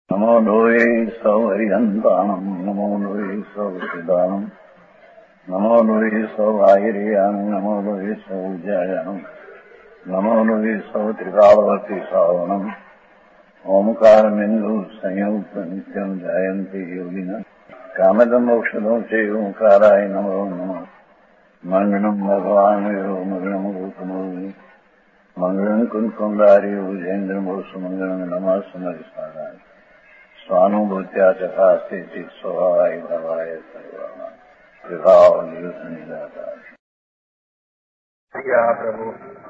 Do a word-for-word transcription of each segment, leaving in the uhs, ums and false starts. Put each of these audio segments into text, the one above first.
નમો લોહે સૌ હરિહંતાણમ નમો લોહે સૌ સિદાનમ નમો લોહે સૌ આહિર્યાન નમો લોહે સૌ જયાનમ નમો લોહે સૌ ત્રિકાળવતી સાવણમ ઓમકાર બિંદુ સંયુક્ત નિત્યમ જયંતી યોગિના કામદમ મોક્ષદો છે ઓંકારાય નમો નમઃ મંગળમ ભગવાન મંગળમ ગૌતમોની મંગળમ કુંકુંડારી વિજેન્દ્રમો સુમંગળમ નમઃ સમરિસારાય સ્વાનુભૂત્યા ચકાસ્તે સ્વભાવાય ભવાય સર્વમાં વિભાવ નિયુત નિરાકાર પ્રભુ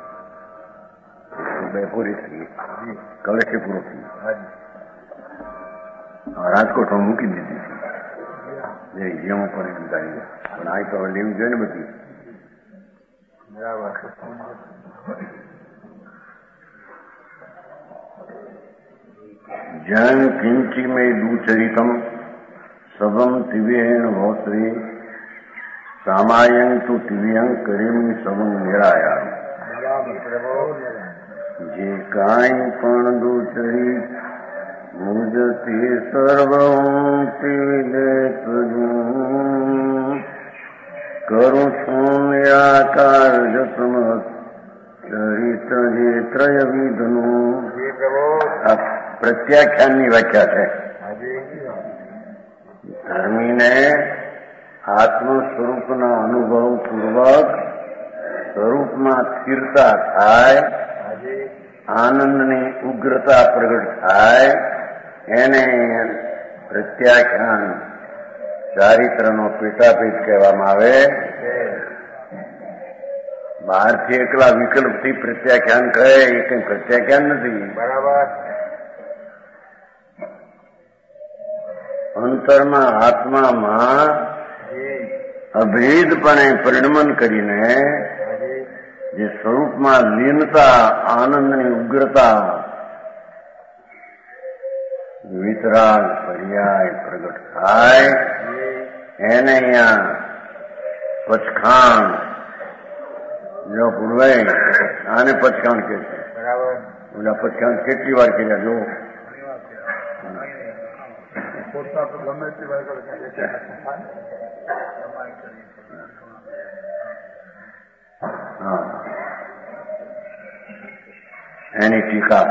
બે પૂરી થઈ કલેક્ટર પૂરો થયું રાજકોટમાં મૂકી દીધી જે જેમ પણ સમજાવી પણ આ તો લેવું જોઈએ ને બધી બરાબર. જન કિંચી મે દુચરિતમ સવમ દિવ્યેણ ભોત્રી સામાયં તુ દિવ્યં કરીમ સવમ નિરાયા જે કાંઈ પણ દુચરી મુજતી સર્વં તિવિદે કરું છું નિરાકાર જસમત ચરિત જે ત્રય વિધનું પ્રત્યાખ્યાનની વ્યાખ્યા છે. ધર્મીને આત્મ સ્વરૂપના અનુભવ પૂર્વક સ્વરૂપમાં સ્થિરતા થાય, આનંદની ઉગ્રતા પ્રગટ થાય એને પ્રત્યાખ્યાન ચારિત્રનો પેટાપેટ કહેવામાં આવે. બહારથી એકલા વિકલ્પથી પ્રત્યાખ્યાન કહે એ કઈ પ્રત્યાખ્યાન નથી. બરાબર. અંતરના આત્મામાં અભેદપણે પરિણમન કરીને જે સ્વરૂપમાં લીનતા, આનંદની ઉગ્રતા, વિતરાગ પર્યાય પ્રગટ થાય એને અહીંયા પચખાણ જો પૂર્વે આને પચખાણ કે છે. બરાબર. ઓલા પચખાણ કેટલી વાર કર્યા જો ગમે તે એની ટીકા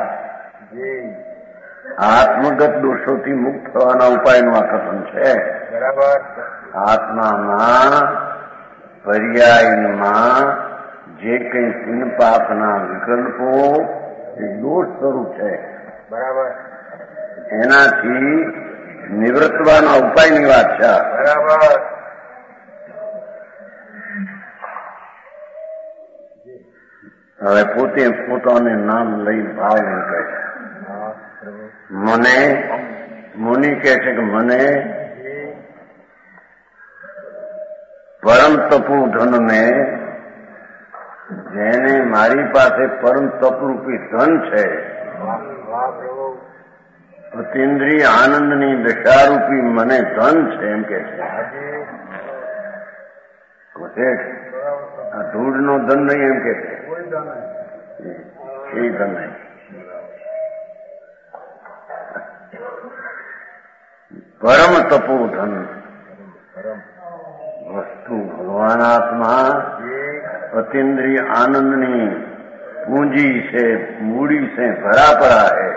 આત્મગત દોષોથી મુક્ત થવાના ઉપાયનું આ કથન છે. બરાબર. આત્મામાં પર્યાયમાં જે કઈ પુણ્ય પાપના વિકલ્પો એ દોષ સ્વરૂપ છે. બરાબર. એનાથી નિવૃત્તવાના ઉપાયની વાત છે. બરાબર. હવે પોતે પોતાને નામ લઈ ભાવ લઈ કહે છે. મને મુનિ કહે છે કે મને પરમ તપુ ધનને, જેને મારી પાસે પરમ તપરૂપી ધન છે, અતિન્દ્રિય આનંદની દશારૂપી મને ધન છે એમ કે છે. આ ધૂળનો ધન નહીં એમ કે છે. એ ધન નહીં. પરમ તપો ધન વસ્તુ ભગવાન આત્મા અતિન્દ્રિય આનંદની પૂંજી से मूड़ी से भरा पड़ा है.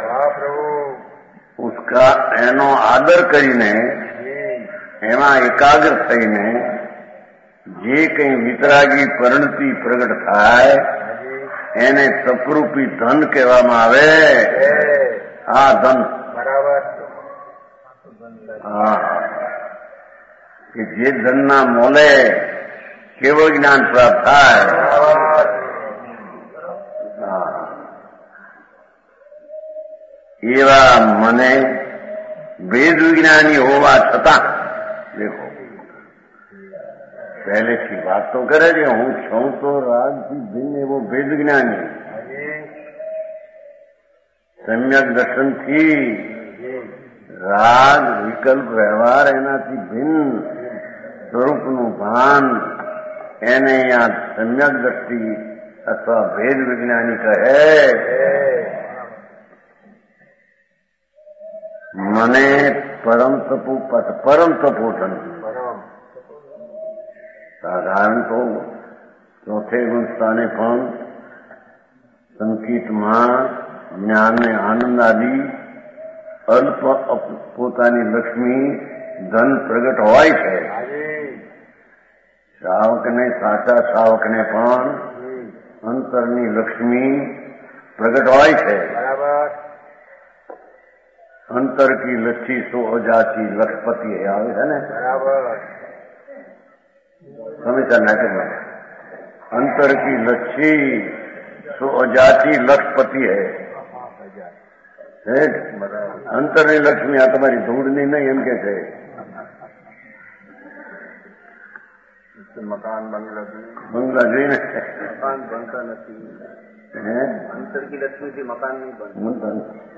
उसका એનો આદર કરીને એમાં એકાગ્ર થઈને જે કંઈ વિતરાગી પરિણતિ પ્રગટ થાય એને તપરૂપી ધન કહેવામાં આવે. આ ધન બરાબર. હા કે જે ધનના મોલે કેવું જ્ઞાન પ્રાપ્ત થાય. એવા મને વેદ વિજ્ઞાની હોવા છતાં દેખો પહેલેથી વાત તો કરે છે હું છું તો રાગથી ભિન્ન એવો વેદ જ્ઞાની, સમ્યક દર્શનથી રાગ વિકલ્પ વ્યવહાર એનાથી ભિન્ન સ્વરૂપનું ભાન એને અહીંયા સમ્યક દ્રષ્ટિ અથવા ભેદ વિજ્ઞાની કહે. મને પરમ તપુ પથ પરમ તપોધન પરમ સાધારણ તો ચોથે ગુણ સ્થાને પણ સંકિતમાં જ્ઞાન ને આનંદ આદિ અલ્પ પોતાની લક્ષ્મી ધન પ્રગટ હોય છે. શ્રાવકને સાચા શ્રાવકને પણ અંતરની લક્ષ્મી પ્રગટ હોય છે. બરાબર. અંતર કી લચ્છી સો અજાચી લખપતિ આવે છે ને. બરાબર. સમીચા નાટકમાં અંતર કી લચ્છી સો અજાચી લખપતિ હૈ. અંતરની લક્ષ્મી આ તમારી ધૂળની નહીં એમ કે છે. મકાન બંગલા બંગલા જોઈને મકાન બનતા નથી. હે અંતર કી લક્ષ્મીથી મકાન નહીં બનતું. પણ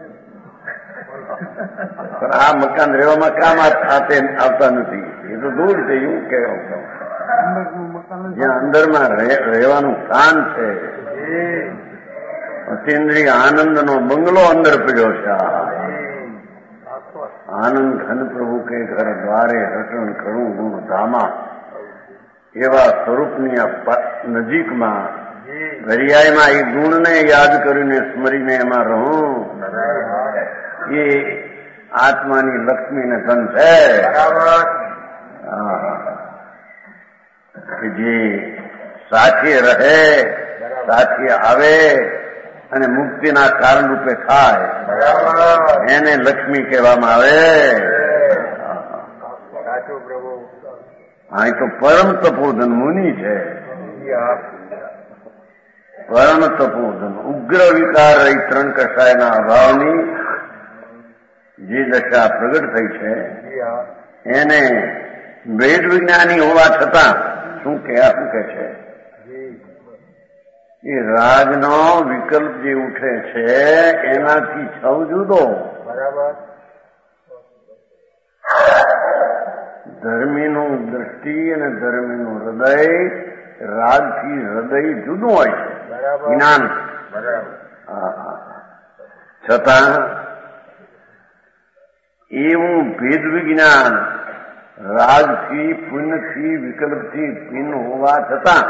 આ મકાન રહેવામાં કામ આવતા નથી. એ તો દૂર છે એવું કહેવા. જ્યાં અંદરમાં રહેવાનું સ્થાન છે. અતિન્દ્રિય આનંદનો બંગલો અંદર પડ્યો છે. આનંદ ઘન પ્રભુ કે ઘર દ્વારે રટણ કરું ગુણ ધામા એવા સ્વરૂપની આ નજીકમાં દરિયામાં એ ગુણને યાદ કરીને સ્મરીને એમાં રહું એ આત્માની લક્ષ્મીને ધન છે. કે જે સાથે રહે સાથે આવે અને મુક્તિના કારણ રૂપે થાય એને લક્ષ્મી કહેવામાં આવે. અહીં તો પરમ તપોધન મુનિ છે. પરમ તપોધન ઉગ્ર વિકાર રહી ત્રણ કષાયના અભાવની જે દશા પ્રગટ થઈ છે એને વેદ વિજ્ઞાની હોવા છતાં શું કે શું કે છે એ રાગનો વિકલ્પ જે ઉઠે છે એનાથી છવ જુદો. બરાબર. ધર્મીનું દ્રષ્ટિ અને ધર્મીનું હૃદય રાગથી હૃદય જુદું હોય છે. જ્ઞાન છતાં એવું ભેદ વિજ્ઞાન રાગથી પુણ્યથી વિકલ્પથી ભિન્ન હોવા છતાં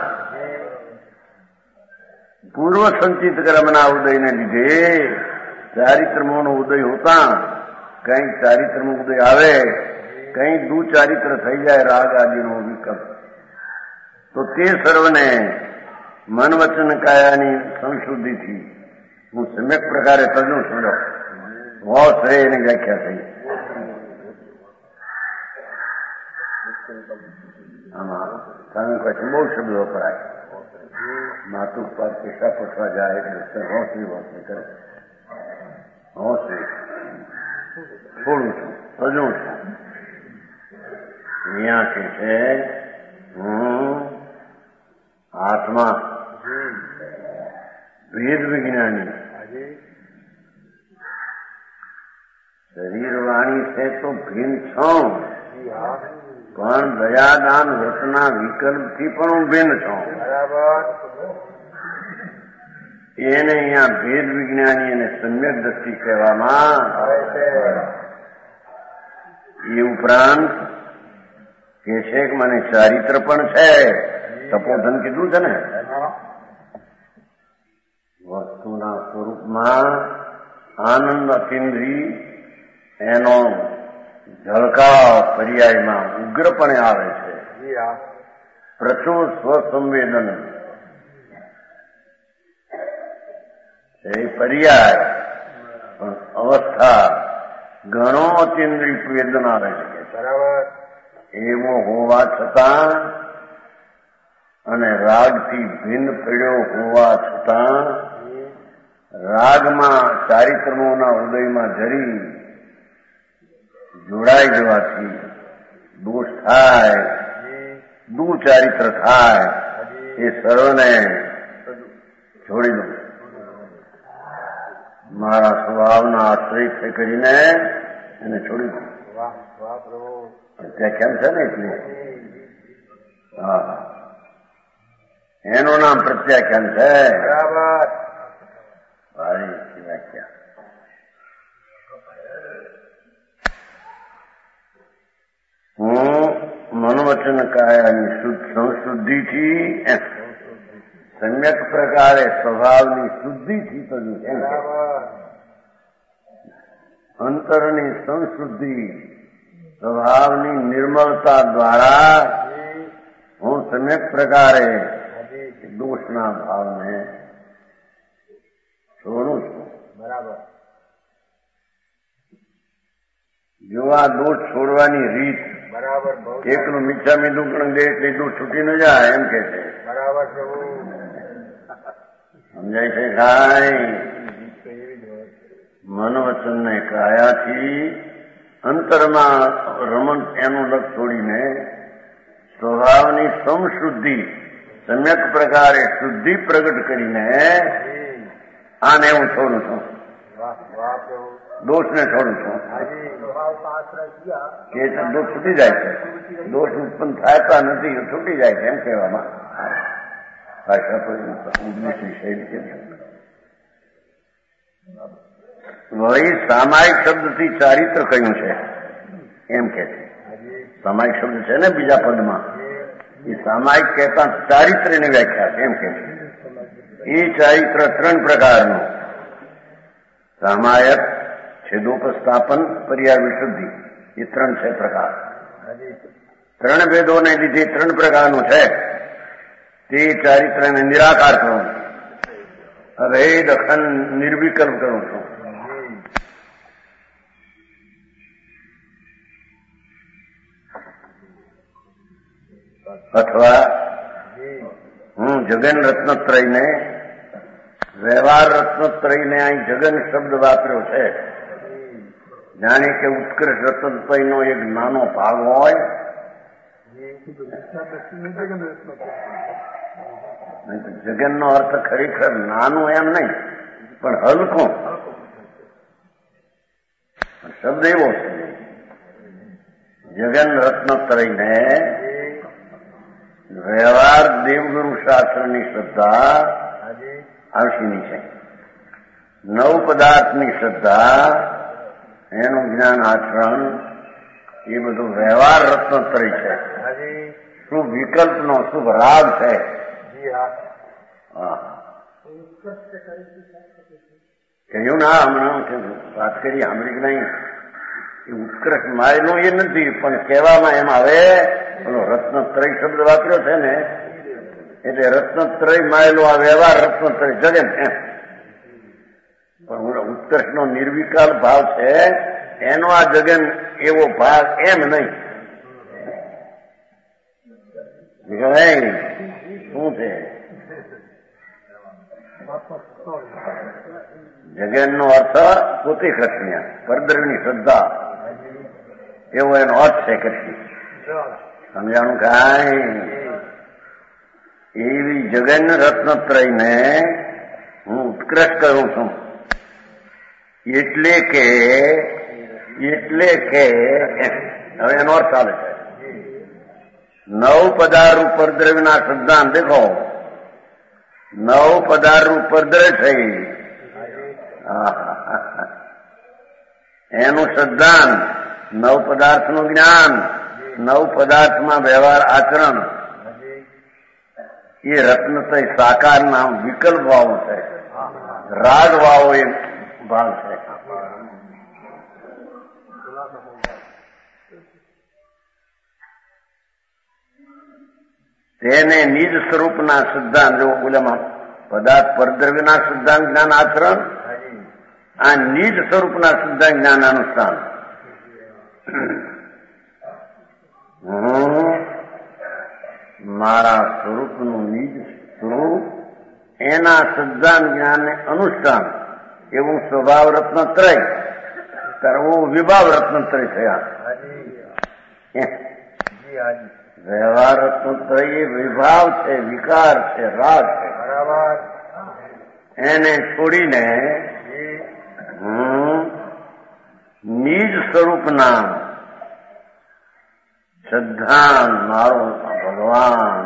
પૂર્વ સંચિત કર્મના ઉદયને લીધે ચારિત્રમોનો ઉદય હોતા કંઈક ચારિત્રનો ઉદય આવે કંઈક દુચારિત્ર થઈ જાય રાગ આદિનો વિકલ્પ તો તે સર્વને મન વચન કાયાની સંશુદ્ધિથી હું સમ્યક પ્રકારે તજું છું. વોસ રે એની વ્યાખ્યા થઈ. આમાં કારણ કે બહુ શબ્દ વપરાય. માતુક પર પેશા પટવા જાય એટલે હોંસરી હોંસરી કરે. હોંસરી છોડું છું તજું છું. અહીંયા કે છે હું આત્મા વેદ વિજ્ઞાની શરીર વાણી છે તો ભિન્ન છું પણ દયાદાન વ્રતના વિકલ્પથી પણ હું ભિન્ન છું. એને અહીંયા ભેદ વિજ્ઞાની અને સમ્યક દ્રષ્ટિ કહેવામાં એ ઉપરાંત કે છે કે મને ચારિત્ર પણ છે. તપોધન કીધું છે ને વસ્તુના સ્વરૂપમાં આનંદ અતિન્દ્રી એનો ઝળકાવ પર્યાયમાં ઉગ્રપણે આવે છે. પ્રચુર સ્વસંવેદન એ પર્યાય પણ અવસ્થા ઘણો અતિન્દ્રિય વેદન આવે છે. બરાબર. એવો હોવા છતાં અને રાગથી ભિન્ન પડ્યો હોવા છતાં રાગમાં ચારિત્રમોના ઉદયમાં જરી જોડાઈ જવાથી દોષ થાય દુચારિત્ર થાય એ સર્વને છોડી દઉં. મારા સ્વભાવના આશ્રય કરીને એને છોડી દઉં. પ્રત્યાખ્યાન છે ને એટલે હા એનું નામ પ્રત્યાખ્યાન છે. બરાબર. સારી વ્યાખ્યા. મનોવચન કાયાની સંશુદ્ધિથી સમ્યક પ્રકારે સ્વભાવની શુદ્ધિથી કર્યું એમ કે અંતરની સંશુદ્ધિ સ્વભાવની નિર્મળતા દ્વારા હું સમ્યક પ્રકારે દોષના ભાવને છોડું છું. બરાબર. જો આ દોષ છોડવાની રીત બરાબર. એકનું મીઠા મીઠું પણ દે એટલે દોષ છૂટી ન જાય એમ કે છે. બરાબર પ્રભુ. સમજાય છે કાંઈ? મન વચન ને કાયાથી અંતરમાં રમણ એનું લક્ષ છોડીને સ્વભાવની સમશુદ્ધિ સમ્યક પ્રકારે શુદ્ધિ પ્રગટ કરીને આને હું છોડું છું. દોષને છોડું છું. કે દોષ છૂટી જાય છે. દોષ ઉત્પન્ન થતા નથી, છૂટી જાય છે એમ કહેવામાં ભાષા પર ઉદ્દેશની શૈલી છે. વળી સામાયિક શબ્દથી ચારિત્ર કહ્યું છે એમ કે છે. સામાયિક શબ્દ છે ને બીજા પદમાં, એ સામાયિક કહેતા ચારિત્ર્યની વ્યાખ્યા છે એમ કે છે. એ ચારિત્ર ત્રણ પ્રકારનું સામાયક, છેદોપસ્થાપન, પર્યાય વિશુદ્ધિ, એ ત્રણ છે પ્રકાર. ત્રણ ભેદોને લીધે ત્રણ પ્રકારનું છે તે ચારિત્રને નિરાકાર કરું, અભેદ અખંડ નિર્વિકલ્પ કરું છું. અથવા હું જગન રત્નત્રયને વ્યવહાર રત્નત્રયને અહીં જગન શબ્દ વાપર્યો છે. જાણે કે ઉત્કૃષ્ટ રત્નત્રયનો એક નાનો ભાગ હોય, જગનનો અર્થ ખરેખર નાનું એમ નહીં પણ હલકું શબ્દ એવો છે. જગન રત્નત્રયને વ્યવહાર દેવગુરુ શાસ્ત્રની શ્રદ્ધા આવશીની છે. નવ પદાર્થની શ્રદ્ધા, એનું જ્ઞાન આચરણ, એ બધું વ્યવહાર રત્નત્રય છે. શુભ વિકલ્પનો શુભ રાગ છે. કહ્યું ના હમણાં વાત કરી સાંભળી કે નહીં, એ ઉત્કૃષ્ટ માયનો એ નથી પણ કહેવામાં એમ આવે પેલો રત્નત્રય શબ્દ વાપર્યો છે ને, એટલે રત્નત્રય માયેલો આ વ્યવહાર રત્નત્રય જગન એમ. પણ ઉત્કર્ષનો નિર્વિકલ્પ ભાવ છે એનો આ જગન એવો ભાગ એમ નહીં. શું છે જગનનો અર્થ પોતે કૃષ્ણ, પરદ્રવની શ્રદ્ધા એવો એનો અર્થ છે કૃષ્ણ. સમજાણું કાંઈ? એવી જગન રત્નત્રયને હું ઉત્કૃષ્ટ કરું છું. એટલે કે એટલે કે હવે એનો અર્થ ચાલે છે. નવ પદાર્થ ઉપર દ્રવ્યના સિદ્ધાંત દેખો, નવ પદાર્થ ઉપર દ્રવ્ય થઈ એનું સિદ્ધાંત, નવ પદાર્થનું જ્ઞાન, નવ પદાર્થમાં વ્યવહાર આચરણ, એ રત્નત્રય સાકારના વિકલ્પ ભાવો છે, રાગ ભાવો એ ભાવ છે. તેને નિજ સ્વરૂપના સિદ્ધાંત, જો બોલેમાં પદાર્થ પરદ્રવ્યના સિદ્ધાંત જ્ઞાન આચરણ, આ નિજ સ્વરૂપના સિદ્ધાંત જ્ઞાન અનુષ્ઠાન. હું મારા સ્વરૂપનું નિજ સ્વરૂપ, એના સિદ્ધાંત જ્ઞાનને અનુષ્ઠાન એવું સ્વભાવ રત્નત્રય કરવું વિભાવ રત્નત્રય થયા. વ્યવહાર રત્નત્રય એ વિભાવ છે, વિકાર છે, રાગ છે. એને છોડીને હું નિજ સ્વરૂપના સિદ્ધાંત મારો ભગવાન,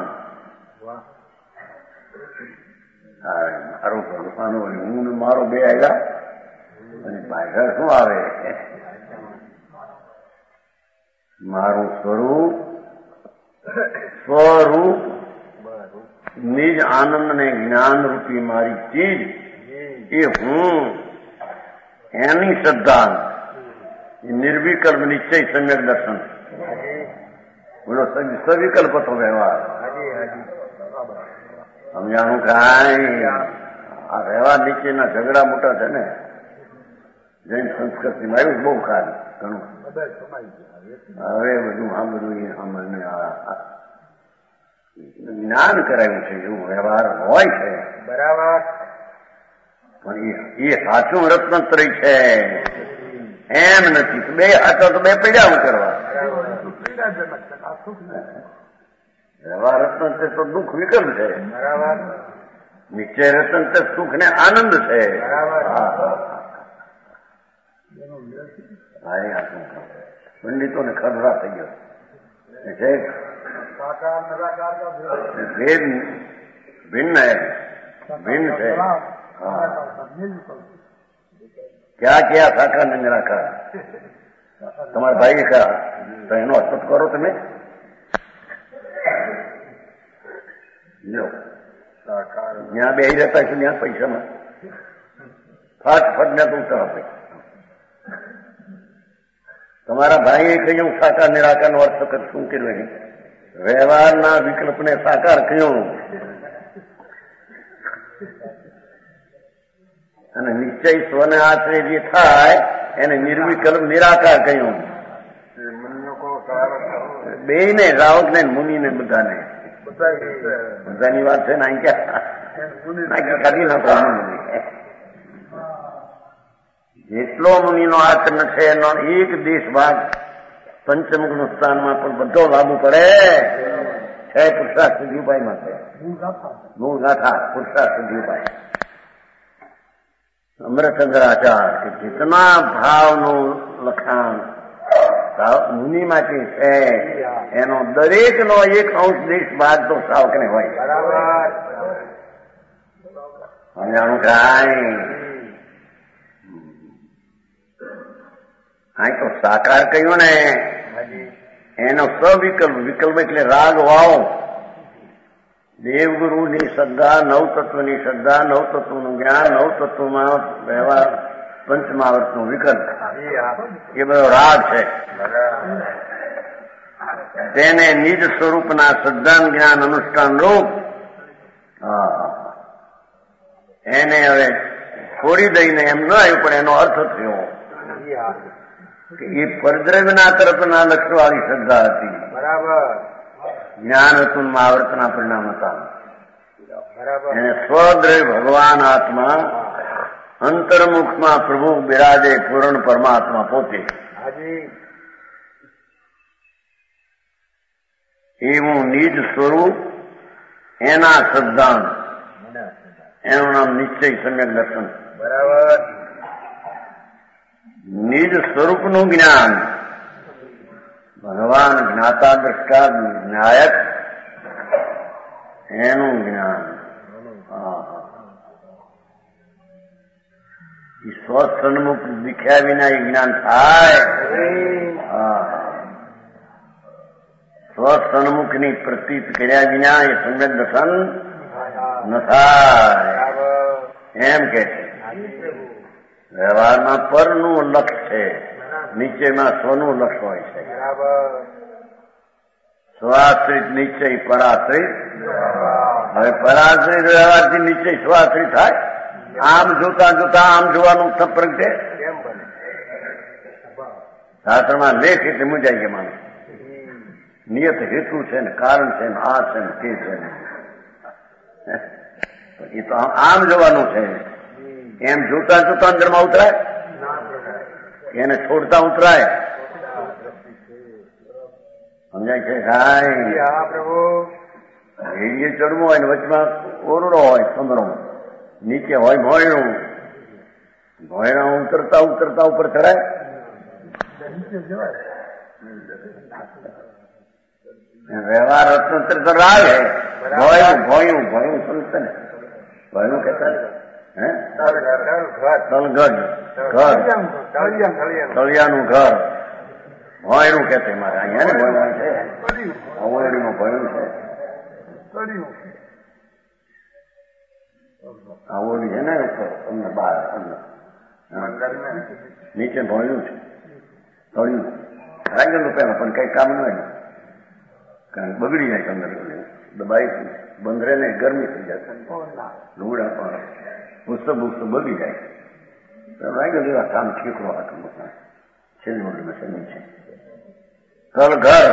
મારો ભગવાન હું મારો બે આવ્યા અને પાછળ શું આવે? મારું સ્વરૂપ સ્વરૂપ નિજ આનંદ ને જ્ઞાન રૂપી મારી ચીજ એ હું એની શ્રદ્ધા નિર્વિકલ્પ નિશ્ચય સમ્યક દર્શન બોલો સવિકલ્પ હતો વ્યવહાર સમજાણું કાંઈ આ વ્યવહાર નીચેના ઝઘડા મોટા છે ને જૈન સંસ્કૃતિમાં આવ્યું બહુ ખાલી ઘણું હવે બધું આ બધું સામાન્ય જ્ઞાન કરાયું છે એવું વ્યવહાર હોય છે બરાબર પણ એ સાચું રત્નત્રય છે એમ નથી બે હાથો તો બે પીડા કરવા વ્યવહાર રત્ન તો દુઃખ વિકલ્પ છે બરાબર નિશ્ચય રત્ન તો સુખ ને આનંદ છે પંડિતોને ખરડા થઈ ગયો છે ભેદ ભિન્ન ભિન્ન છે ક્યાં ક્યાં સાકાર ને નિરાકાર તમારા ભાઈ કા તો એનો અસ્પત કરો તમે જ્યાં બે રહેતા છે ત્યાં પૈસામાં ફાટ ફટ ને તો ઉત્તર આપે તમારા ભાઈએ કહ્યું સાકાર નિરાકાર નો અર્થ શું કર્યો નહીં વ્યવહારના વિકલ્પને સાકાર કહ્યું અને નિશ્ચય સ્વને આશ્રય જે થાય એને નિર્વિકલ્પ નિરાકાર કહ્યું બે ને રાવક ને મુનિ ને બધાને બધાની વાત છે ને અહીં ક્યાં કાઢી નાખો જેટલો મુનિનો આચરણ છે એનો એક દેશ ભાગ પંચમુખ નું સ્થાનમાં પણ બધો લાગુ પડે છે પુરુષાર્થ સિદ્ધિ ઉપાય માં છે મૂળ ગાથા પુરુષાર્થ સિદ્ધિ ઉપાય અમરચંદ્રાચાર કે જેટલા ભાવનું લખાણ મુનિમાંથી છે એનો દરેક નો એક અંશ દેશ ભાગ તો સાવકને હોય સમજાણું કાંઈ હા તો સાકાર કહ્યું ને એનો સવિકલ્પ વિકલ્પ એટલે રાગ વાવ દેવગુરુની શ્રદ્ધા નવ તત્વની શ્રદ્ધા નવ તત્વનું જ્ઞાન નવ તત્વમાં વ્યવહાર પંચમાવર્તનું વિકલ્પ એ બધો રાગ છે તેને નિજ સ્વરૂપના શ્રદ્ધા જ્ઞાન અનુષ્ઠાન રૂપ એને હવે છોડી દઈને એમ ન આવ્યું પણ એનો અર્થ થયો કે એ પરદ્રવ્યના તરફના લક્ષ્યવાળી શ્રદ્ધા હતી બરાબર જ્ઞાન હતું આવર્તના પરિણામ હતા એને સ્વદ્રવ્ય ભગવાન આત્મા અંતર્મુખમાં પ્રભુ બિરાજે પૂર્ણ પરમાત્મા પોતે એવું નિજ સ્વરૂપ એના શ્રદ્ધા એનું નામ નિશ્ચય સમ્યક દર્શન બરાબર નિજ સ્વરૂપનું જ્ઞાન ભગવાન જ્ઞાતા દ્રષ્ટા ન્યાયક એનું જ્ઞાન સ્વસન્મુખ દીખ્યા વિના એ જ્ઞાન થાય સ્વસન્મુખની પ્રતીત કર્યા વિના એ સમ્યક દર્શન ન થાય એમ કે છે વ્યવહારમાં પરનું લક્ષ છે નીચેમાં સ્વનું લક્ષ હોય છે સ્વાશ્રિત નિશ્ચય પરાશ્રિત હવે પરાશ્રિત વ્યવહારથી નિશ્ચય સ્વાશ્રિત થાય આમ જોતા જોતા આમ જોવાનું પ્રગટે શાસ્ત્રમાં લેખ એટલે મુંજાઈ ગયા માણસ નિયત હેતુ છે ને કારણ છે ને આ છે ને તે છે ને એ તો આમ જોવાનું છે એમ જોતા જોતા અંદરમાં ઉતરાય એને છોડતા ઉતરાય સમજાય છે કાંઈ રેડિયો ચડવું હોય ને વચમાં ઓરડો હોય સમરો નીચે હોય ભોયણું ભોયણા ઉતરતા ઉતરતા ઉપર ચડાય વ્યવહાર રત્નોત્તર તો રાગ હે ભોયું ભોયું ભોયું સમજતા ને ભોયનું કહેતા હે તલગઢ ઘર તળિયાનું ઘર ભોયણું કે છે મારે અહીંયા ને ભોયણું છે અવળડીમાં ભોયણું છે આવડી છે ને ઉપર તમને બહાર અંદર નીચે ભોયણું છે તળ્યું રાખેલું પેલા પણ કઈ કામ ન કારણ બગડી જાય અંદર દબાઈ બંધ રહે ને ગરમી થઈ જાય લુગડા પણ પુસ્તક પુસ્તક બગડી જાય રાખેલું એવા કામ ઠીકરો હતું છેલ્લું છેલ્લું છે તલ ઘર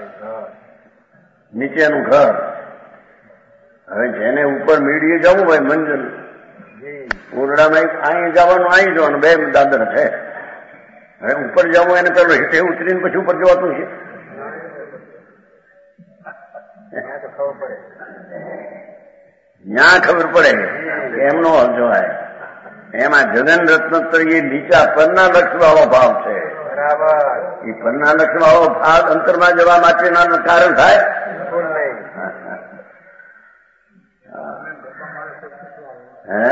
નીચેનું ઘર હવે જેને ઉપર મીડીએ જવું હોય મંજિલ ઓરડામાં અહીં જવાનું અહીં જવાનું બે દાદર છે હવે ઉપર જવું એને પેલો હેઠે ઉતરીને પછી ઉપર જવાતું છે ત્યાં ખબર પડે એમનો જોવાય એમાં જગન રત્નોત્તર એ નીચા પરના લક્ષ વાળો ભાવ છે એ પરના લક્ષ વાળો ભાવ અંતરમાં જવા માટેના કારણ થાય હે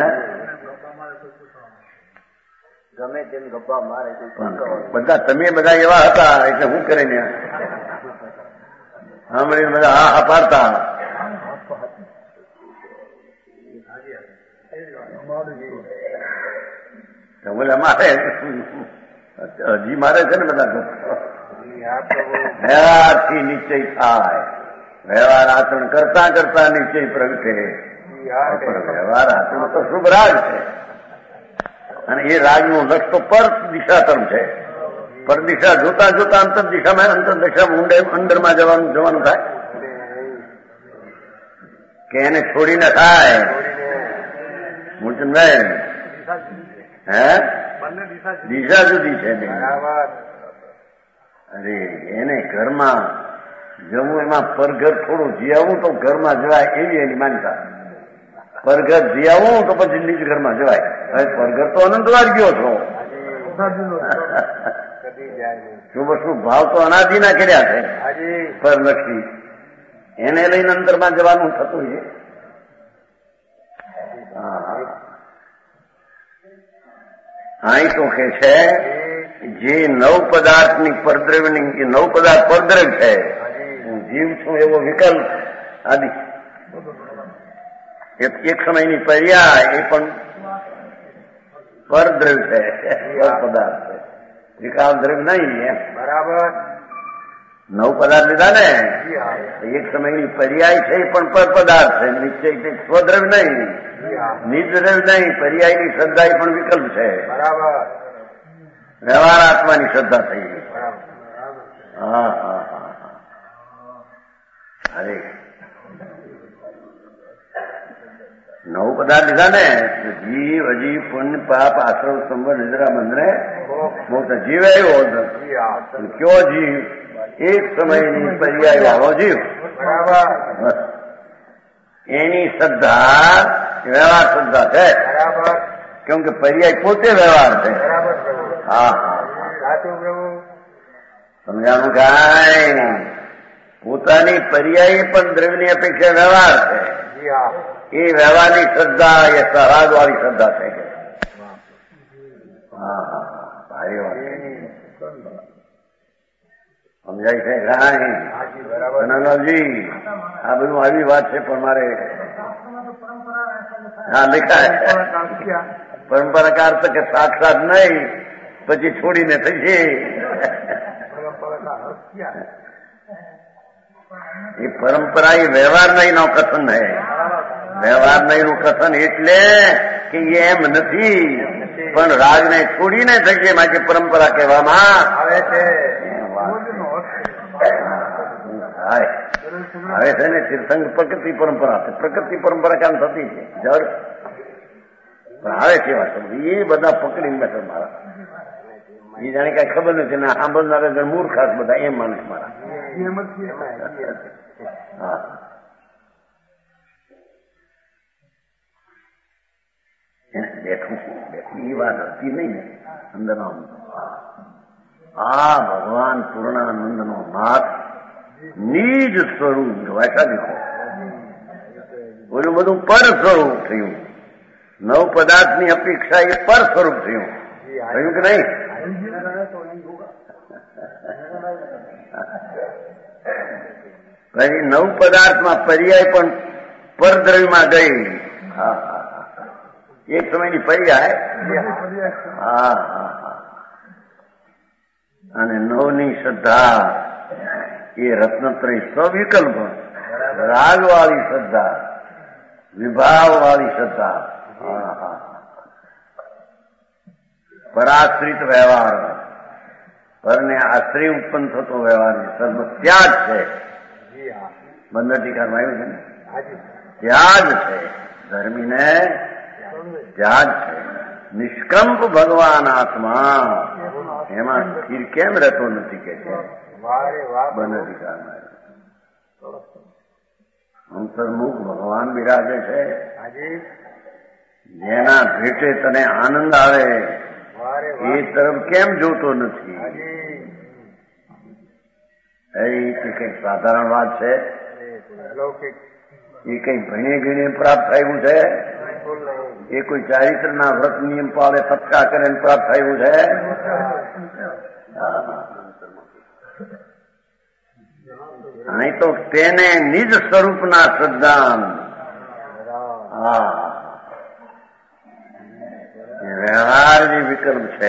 ગમે તેમ ગપ્પા મારે બધા તમે બધા એવા હતા એટલે હું કરે ને સાંભળીને બધા હા હા પાડતા બોલે મારે હજી મારે છે ને બધા વ્યવહારથી નિશ્ચય થાય વ્યવહાર આચરણ કરતા કરતા નિશ્ચય પ્રગટે વ્યવહાર આચરણ તો શુભ રાગ છે અને એ રાજનું લક્ષ તો પર દિશા તરફ છે પર દિશા જોતા જોતા અંતર દિશામાં અંતર દિશામાં ઊંડે અંદરમાં જવાનું જવાનું થાય કે એને છોડીને થાય મૂળચંદભાઈ હે દિશા જુદી છે અરે એને ઘરમાં જવું એમાં પરઘર થોડું જીયાવું તો ઘરમાં જવાય એવી એની માન્યતા પરઘર જીયાવું તો પછી નિજ ઘરમાં જવાય હવે પરઘર તો અનંતવાર ગયો છો શુભ શુભ ભાવ તો અનાદિના કર્યા છે પરલક્ષી એને લઈને અંદરમાં જવાનું થતું છે અહીં તો કે છે જે નવ પદાર્થની પરદ્રવ્યની એ નવ પદાર્થ પરદ્રવ્ય છે હું જીવ છું એવો વિકલ્પ આદિ એક સમયની પર્યાય એ પણ પરદ્રવ્ય છે પર પદાર્થ છે વિકાલ દ્રવ્ય નહીં એમ બરાબર નવ પદાર્થ લીધા ને એક સમયની પર્યાય છે એ પણ પર પદાર્થ છે નિશ્ચય છે સ્વદ્રવ્ય નહીં નિદ્રવ્ય નહીં પર્યાયની શ્રદ્ધા એ પણ વિકલ્પ છે બરાબર વ્યવહાર આત્માની શ્રદ્ધા થઈ ગઈ હા હા હા અરે નવ પદાર્થ લીધા ને જીવ અજીવ પુણ્ય પાપ આશ્રવ સંવર નિદ્રા મંદરે મોક્ષ જીવ આવ્યો કયો જીવ એક સમયની પર્યાય વાળો જીવ બરાબર એની શ્રદ્ધા વ્યવહાર શ્રદ્ધા છે બરાબર કેમ કે પર્યાય પોતે વ્યવહાર છે હા હા સમજાણું કાંઈ પોતાની પર્યાય પણ દ્રવ્યની અપેક્ષા વ્યવહાર છે એ વ્યવહારની શ્રદ્ધા એ સરાગ વાળી શ્રદ્ધા છે કે હા હા ભારી વાત સમજાય છે કાંઈ કનકલાલજી આ બધું આવી વાત છે પણ મારે હા લખાય પરંપરાકાર તો કે સાક્ષાત નહીં પછી છોડીને થશે એ પરંપરા એ વ્યવહાર નહીં નો કથન હે વ્યવહાર નહીં નું કથન એટલે કે એમ નથી પણ રાજને છોડીને થશે માટે પરંપરા કહેવામાં આવે છે હવે છે ને તીર્થંકર પ્રકૃતિ પરંપરા છે પ્રકૃતિ પરંપરા કામ થતી છે જળ પણ આવે કેવા શબ્દ એ બધા પકડીને બેઠા મારા એ જાણે કઈ ખબર નથી ને સાંભળનારા મૂર્ખાસ બધા એમ માને મારા હા બેઠું બેઠું એ વાત હતી નહીં ને અંદર આ ભગવાન પૂર્ણાનંદ નો નાથ નિજ સ્વરૂપ વાંચા દીધો ઓલું બધું પર સ્વરૂપ થયું નવ પદાર્થની અપેક્ષા એ પર સ્વરૂપ થયું થયું કે નહીં પછી નવ પદાર્થમાં પર્યાય પણ પરદ્રવ્યમાં ગઈ. હા એક સમયની પર્યાય. હા હા હા અને નવની શ્રદ્ધા એ રત્નત્રય સ્વવિકલ્પ રાગ વાળી શ્રદ્ધા, વિભાવ વાળી શ્રદ્ધા. હા હા પરાશ્રિત વ્યવહાર, પરને આશ્રય ઉત્પન્ન થતો વ્યવહાર સર્વ ત્યાગ છે. બંદર ટીકામાં આવ્યું છે ને, ત્યાગ છે. ધર્મીને ત્યાગ છે. નિષ્કંપ ભગવાન આત્મા એમાં સ્થિર કેમ રહેતો નથી કે છે બંદર ટીકામાં. અંતર્મુખ ભગવાન બિરાજે છે. જેના ભેટે તને આનંદ આવે એ તરફ કેમ જોતો નથી? એ કઈ સાધારણ વાત છે? એ કઈ ભણી ગણીને પ્રાપ્ત થયું છે? એ કોઈ ચારિત્રના વ્રત નિયમ પાળે સત્કાર કરીને પ્રાપ્ત થયું છે? નહીં તો તેને નિજ સ્વરૂપના શ્રદ્ધા. હા વ્યવહાર જે વિકલ્પ છે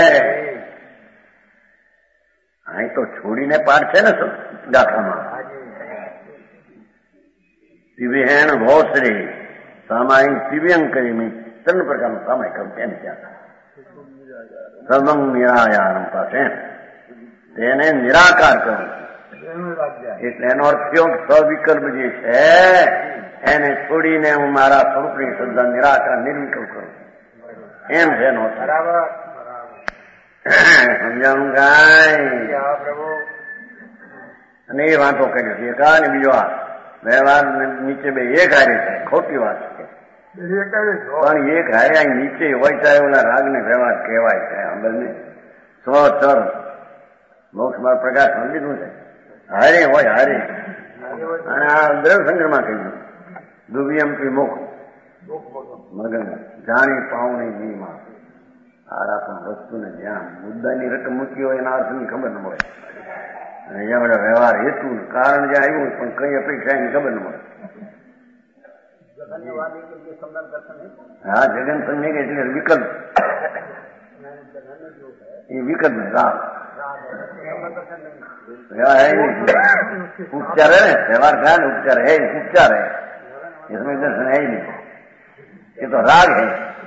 અહીં તો છોડીને પાડ છે ને દાખલામાં. દિવ્યહેણ ભોસરી સામાયિક દિવ્યંગ કરી ત્રણ પ્રકારનું સામાયિક કેમ ત્યાં સર્વંગ નિરાયાર પાસે તેને નિરાકાર કરવું. એટલે એનો અર્થ થયો સવિકલ્પ જે છે એને છોડીને હું મારા સ્વરૂપની શ્રદ્ધા નિરાકાર નિર્વિકલ્પ કરું એમ છે એનો સમજાણું કાંઈ. અને એ વાંધો કર્યો છે કા ને બીજો આ વ્યવહાર નીચે બે એક હારે છે. ખોટી વાત છે પણ એક હારે અહીં નીચે હોય ચાહે ઓલા રાગ ને વ્યવહાર કહેવાય છે. બંને સ્વચર મોક્ષ માં પ્રકાશ સમજીનું છે. હારે હોય હારે. અને આ દ્રવ્ય સંગ્રહમાં કહ્યું દુવ્યમપી મુખ મગન જાણી પાવણી જીમાં આરા પણ વસ્તુને જ્યાં મુદ્દાની રકમ મૂકી હોય એના અર્થની ખબર ન મળે. અને જ્યાં બધા વ્યવહાર હેતુ કારણ જ્યાં આવ્યું પણ કઈ અપેક્ષા એની ખબર ન મળે. હા જગન સંજ્ઞ એટલે વિકલ્પ. એ વિકલ્પ રાગ ઉપચાર હે ને વ્યવહાર થાય ને ઉપચાર હે ઉપચાર હે इसमें दर्शन है ही नहीं. ये तो राग है.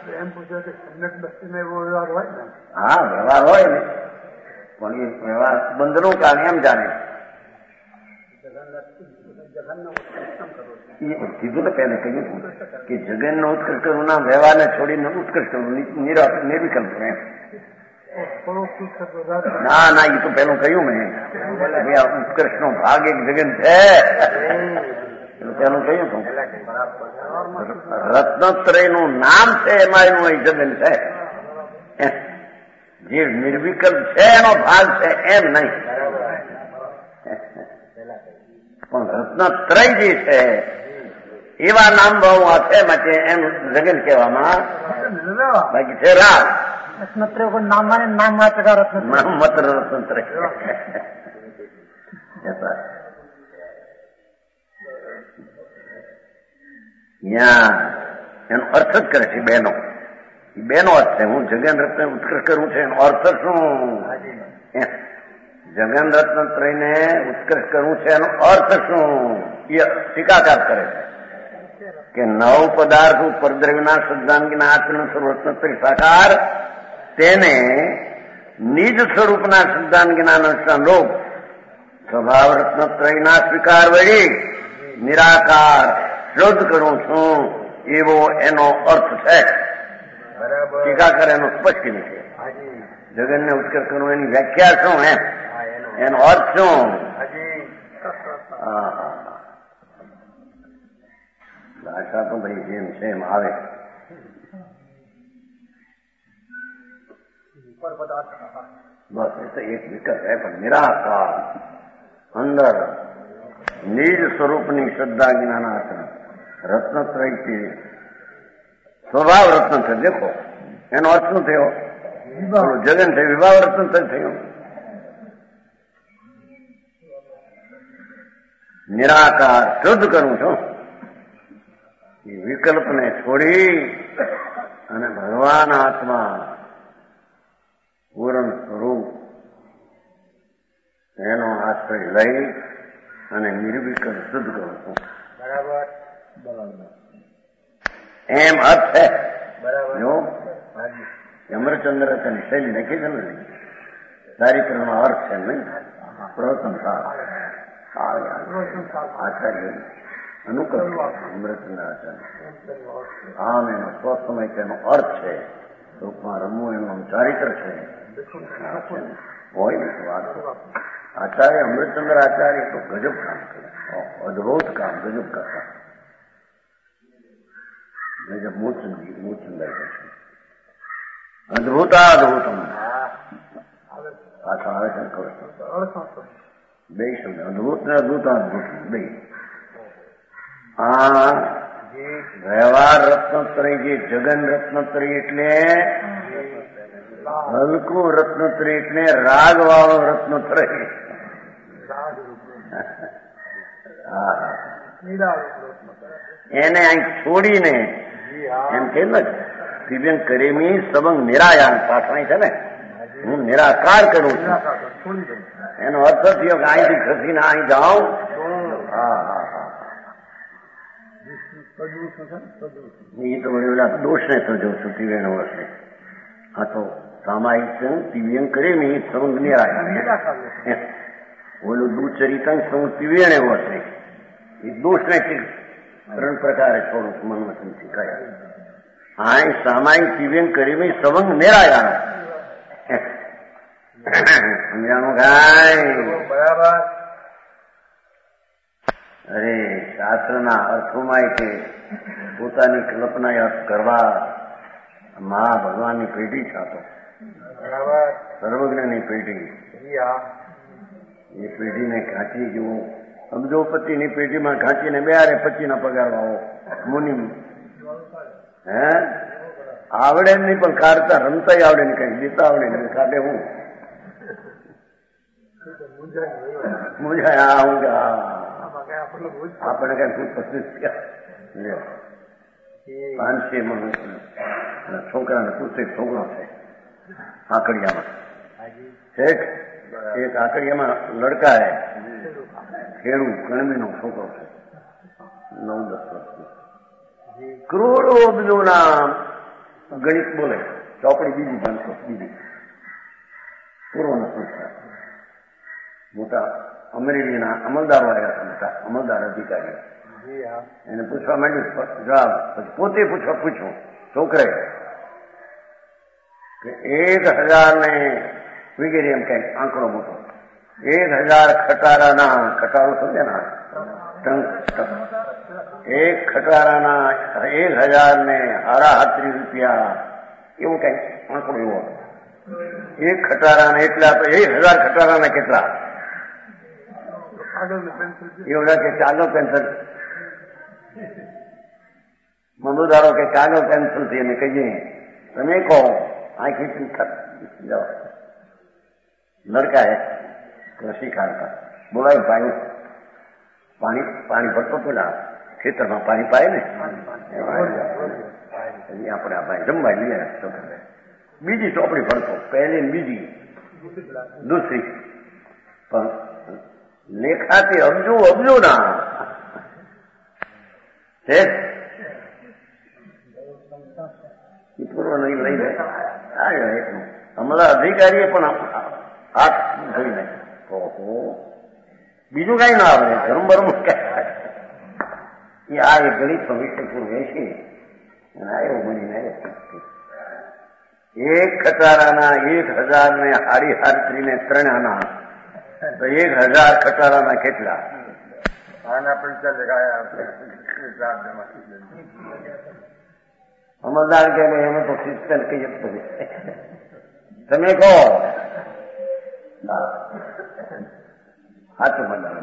हाँ व्यवहार हो પણ એ વ્યવહાર બંધનો કારણ એમ જાણે કીધું ને પહેલે કહ્યું કે જગનનો ઉત્કર્ષ કરવું ના વ્યવહારને છોડીને ઉત્કર્ષ કરવું નિર્વિકલ્પ છે. ના ના એ તો પેલું કહ્યું મેં ઉત્કર્ષ નો ભાગ એક જગન છે. પેલું કહ્યું હતું રત્નત્રય નું નામ છે એમાં એનું અહીં જગન છે. જે નિર્વિકલ્પ છે એનો ભાગ છે એમ નહીં. પણ રત્નત્રય જે છે એવા નામ ભાવ છે માટે એમ જગન કહેવામાં બાકી છે રાગ. રત્નત્રય को नाम माने नाम मात्र का रत्न नाम मात्र रत्नत्रय. ત્યાં એનો અર્થ જ કરે છે બેનો. એ બેનો અર્થ છે. હું જગન રત્ન ઉત્કર્ષ કરવું છે એનો અર્થ શું? જગન રત્નત્રયને ઉત્કર્ષ કરવું છે એનો અર્થ શું? એ ટીકાકાર કરે છે કે નવ પદાર્થ પરદ્રવ્યના શ્રદ્ધાંગીના આત્મનું સ્વરૂપ રત્નત્રય સાકાર તેને નિજ સ્વરૂપના શ્રદ્ધાંગીના અનુષ્ઠાનરૂપ સ્વભાવ રત્નત્રયના સ્વીકાર વળી નિરાકાર શુદ્ધ કરું છું એવો એનો અર્થ છે. ટીકાકાર એનો સ્પષ્ટ નથી. જગનને ઉત્કર્ષ કરવું એની વ્યાખ્યા શું એમ એનો અર્થ શું? ભાષા તો ભાઈ જેમ છે એમ આવે. બસ એ તો એક વિકલ્પ है પણ નિરાકાર અંદર નિજ સ્વરૂપની શ્રદ્ધા જ્ઞાના રત્નત્રય સ્વભાવ રત્ન છે. દેખો એનો અર્થ શું થયો? જગન થયું, વિભાવ રત્નત્ર થયું. નિરાકાર શુદ્ધ કરું છું. એ વિકલ્પને છોડી અને ભગવાન આત્મા પૂર્ણ સ્વરૂપ એનો આશ્રય લઈ અને નિર્વિકલ્પ શુદ્ધ કરું છું. બરાબર એમ અર્થ છે. બરાબર જો અમરચંદ્ર તેની શૈલી લખી છે ને ચારિત્રનો અર્થ છે નહીં. પ્રવચન આચાર્ય અનુકરણ અમૃતચંદ્ર આચાર્ય આમ એનો સ્વસમય તેનો અર્થ છે. ટૂંકમાં રમવું એનું ચારિત્ર છે. હોય ને વાત આચાર્ય અમૃતચંદ્ર આચાર્ય તો ગજબ કામ કરે, અદભુત કામ, ગજબ કરતા. મૂર્ચંદી મૂર્ચંદાય છે અદભુતા અદભુતમ પાછો આવે છે બે શબ્દ અદભુત ને અદભુત અદભુત બે. આ વ્યવહાર રત્નોત્તરી જે જગન રત્નોત્તરી એટલે હલકું રત્નોત્તરી એટલે રાગ વાળો રત્નોત્તરી. એને અહીં છોડીને એમ કે દિવ્યંગ કરેમી સબંગ નિરાયાન પાઠવાય છે ને, હું નિરાકાર કરું છું. એનો અર્થ થયો કે અહીંથી ખસીને અહીં જાઉં. હા હા હા એ તો ઓલા દોષને સજો છું દિવ્યનો વર્ષે. આ તો સામાયિક છે દિવ્યંગ કરેમી સબંગ નિરાયાન. ઓલું દુચરિતંગ સૌ દિવ્યને વર્ષે એ દોષને ત્રણ પ્રકારે થોડુંક મનવચન શીખાયા. હા સામાયિક દિવ્યંગ કરેમી સબંગ નિરાયાન. સમજાણું કાંઈ? બરાબર. અરે શાસ્ત્રના અર્થોમાં કે પોતાની કલ્પના અર્થ કરવા મહા ભગવાનની પેઢી છાતો, બરાબર સર્વજ્ઞની પેઢી. એ પેઢીને ઘાંચી જવું, અબજોપતિની પેઢીમાં ઘાંચીને બેહારે પચીના પગાર વાળો મુનિ. હે આવડે નહીં પણ કાઢતા રમતા આવડે ને કઈ દેતા આવડે ને કાઢે. હું મુજાય હું આપણે કઈ પચીસ પાંચસે છોકરાને પૂછે છોકરો છે આકડિયામાં છે. એક આકડિયામાં લડકા હે ખેડૂ કણબીનો છોકરો છે નવ દસ વર્ષનો. કરોડો અબજોના ગણિત બોલે. ચોપડી બીજી ભણતો બીજી પૂર્વના સંસ્કાર. મોટા અમરેલીના અમલદારો આવ્યા હતા, મોટા અમલદાર અધિકારીઓ. એને પૂછવા માંડ્યું જવાબ, પછી પોતે પૂછવા પૂછ્યું છોકરે કે એક હજાર ને વગેરે એમ કઈ આંકડો મોટો. એક હજાર ખટારાના ખટારો સમજે ને એક ખટારાના એક હજાર ને હારાહાત્રી રૂપિયા એવું કઈ આંકડો એવો. એક ખટારાના એટલા એક હજાર ખટારાના કેટલા એવું કે કાગળ પેન્સિલ મમદારો કે કાગળ પેન્સિલ થી એને કહીએ તમે કહો આંખી લડકા હે કૃષિ કાઢતા બોલાય પાણી પાણી પાણી ભરતો પેલા ખેતરમાં પાણી પાય ને આપણે આ ભાઈ જમવા લઈએ. બીજી ચોપડી ભરતો, પહેલી ને બીજી દૂસરી, પણ લેખાતી અબજો અબજો ના છે. પૂર્વ નહીં લઈ જાય હમણાં અધિકારીએ પણ હાથ ધોઈ નાખ્યો. ઓહો બીજું કઈ ના આવે ધર્મ બરમ એ આ એક ગણિત ભવિષ્ય પૂર્વ વેચી અને આવ્યો બનીને એક ખટારાના એક હજાર ને હાડી હાડત્રીને ત્રણ આના તો એક હજાર ખટારાના કેટલા? આના પૈસા લગાયા અમલદાર કે એમાં તો સિસ્ટમ કહીએ તમે કહો સાચું મજા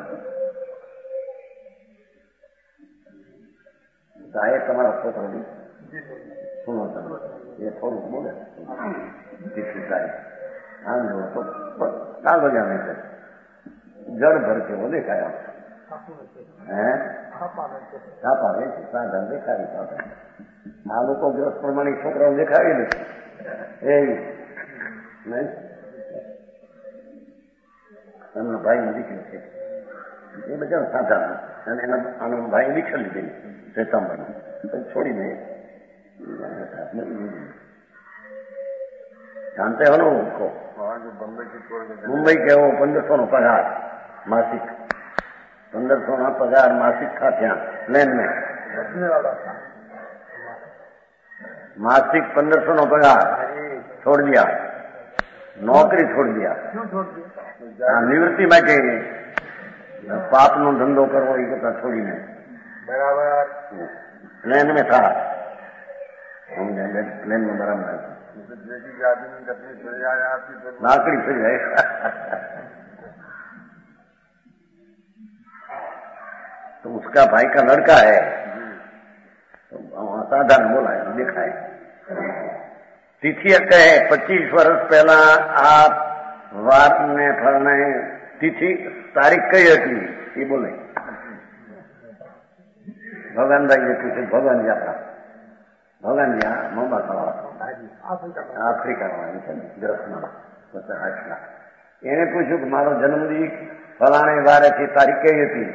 સાહેબ તમારા છોકરો સુનો તમે એ થોડુંક બોલે तीसरी तारीख आम जो तो काल बजा में से जड़ भर के वो देखाया है छापा वे साधन देखाવી પાપે આ લોકો ગ્રસ્ત પ્રમાણિક છોકરાઓ દેખાવી નથી એ નહીં એમનો ભાઈ દીકરી છે એ બધા સાધારણ અને એના આનો ભાઈ દીકરી લીધી શ્વેતાંબર છોડીને जानते हो ना उसको मुंबई के वो पंद्रह सौ नो पगार मासिक पंद्रह सौ ना पगार मासिक था क्या प्लेन में मासिक पंद्रह सौ नो पगार छोड़ दिया नौकरी छोड़ दिया निवृत्ति में के पाप नो धंधो करवो ये कथा छोड़ी ने बराबर प्लेन में था प्लेन में बराबर नौकरी फिर गए तो उसका भाई का लड़का है तो असाधारण बोला है देखा है तिथि कहे पच्चीस वर्ष पहला आप वार ने फरने तिथि तारीख कई थी ये बोले भगवान भाई ये पूछे भगवान जी आपका भगवान जी मोहम्मद सवाल આફ્રિકામાં છે ને ગ્રસ્તમાં આટલા એને પૂછ્યું કે મારો જન્મદિન ફલાણે વારે થી તારીખ કઈ હતી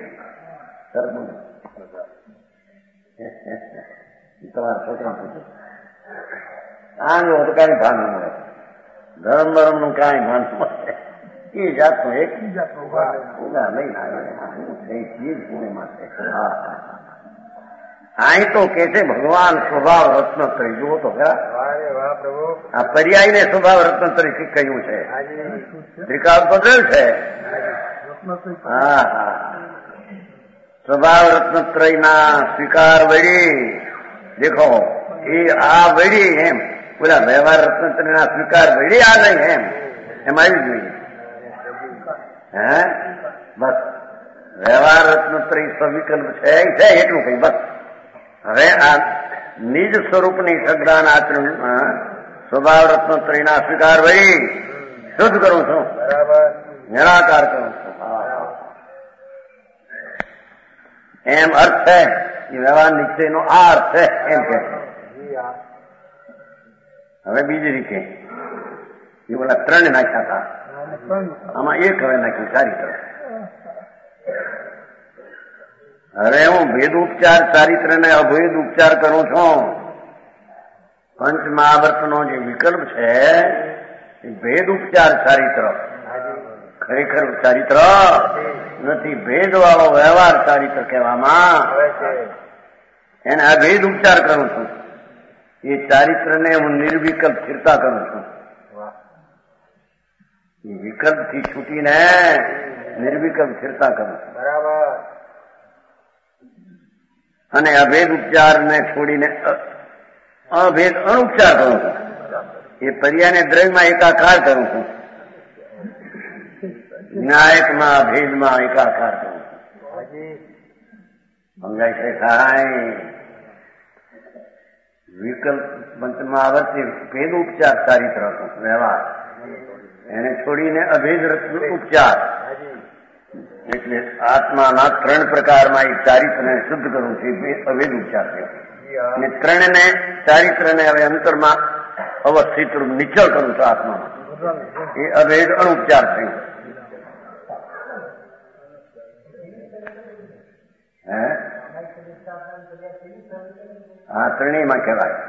તમારા છોકરા પૂછ્યું આ જો તો કઈ ભાન ન મળે ધર્મ ધર્મ નું કઈ ભાન ન મળે એ જાતનું એક ઉગા લઈને આવે ચીજ પુણે માટે હા आई तो कैसे भगवान स्वभाव रत्नत्रय जो तो क्या आ पर्याय ने स्वभाव रत्नत्रय થી કહ્યું છે ત્રિકાળ બદલ છે હા હા स्वभाव रत्नत्रय ना स्वीकार वड़ी देखो ये आ वड़ी एम पूरा व्यवहार रत्नत्रय ना स्वीकार वड़ी आ नहीं एम एम આવી જોઈએ હે બસ વ્યવહાર રત્નત્રય સવિકલ્પ છે છે એટલું કઈ બસ હવે આ નિજ સ્વરૂપની સજ્ઞાન આચરણમાં સ્વભાવ રત્નત્રયના સ્વીકાર વળી શુદ્ધ કરું છું બરાબર નિરાકાર કરું છું એમ અર્થ છે એ વ્યવહાર નિશ્ચયનો આ અર્થ છે એમ કે હવે બીજી રીતે એ બોલા ત્રણ નાખ્યા હતા આમાં એક હવે નાખ્યું સારી તરફ અરે હું ભેદ ઉપચાર ચારિત્ર ને અભેદ ઉપચાર કરું છું પંચ મહાવર્તનો જે વિકલ્પ છે એ ભેદ ઉપચાર ચારિત્ર ખરેખર ચારિત્ર નથી ભેદ વાળો વ્યવહાર ચારિત્ર કહેવામાં એને અભેદ ઉપચાર કરું છું એ ચારિત્ર ને હું નિર્વિકલ્પ સ્થિરતા કરું છું એ વિકલ્પ થી છૂટીને નિર્વિકલ્પ સ્થિરતા કરું છું બરાબર અને અભેદ ઉપચાર ને છોડીને અભેદ અણુપચાર કરું છું એ પર્યાયને દ્રવ્યમાં એકાકાર કરું છું ન્યાયકમાં અભેદમાં એકાકાર કરું છું સમજાય છે કાંઈ વિકલ્પ પંચમાં આવતી ભેદ ઉપચાર ચારિત્ર વ્યવહાર એને છોડીને અભેદ ઉપચાર એટલે આત્માના ત્રણ પ્રકારમાં એક ચારિત્રને શુદ્ધ કરવું છે અભેદ ઉપચાર છે અને ત્રણને ચારિત્રને હવે અંતરમાં અવસ્થિત નિશ્ચળ કરું છું આત્મામાં એ અભેદ અણુપચાર છે હે આ ત્રણેયમાં કહેવાય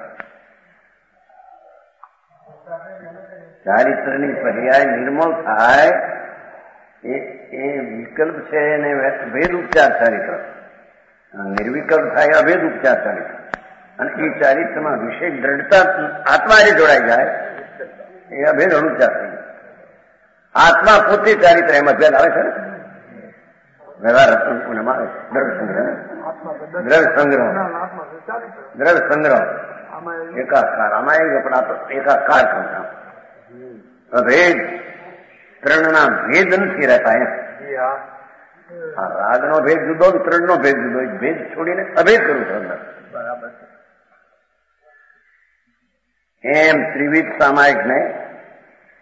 ચારિત્રની પર્યાય નિર્મળ થાય એ વિકલ્પ છે એને ભેદ ઉપચાર ચારિત્ર નિર્વિકલ્પ થાય અભેદ ઉપચાર ચારિત્ર અને એ ચારિત્રમાં વિશેષ દ્રઢતા આત્મા જે જોડાઈ જાય એ અભેદ અણુપચાર થઈ જાય આત્મા પોતે ચારિત્ર એમાં ભેદ આવે છે ને વ્યવહાર એમાં આવે દ્રઢ સંગ્રહ દ્રઢ સંગ્રહ દ્રઢ સંગ્રહ એકાકાર આમાં એ પણ આ એકાકાર કરતા અભેદ ત્રણના ભેદ નથી રહેતા એમ આ રાગનો ભેદ જુદો ત્રણનો ભેદ જુદો ભેદ છોડીને અભેદ કરું છું અંદર બરાબર એમ ત્રિવિધ સામાયિક ને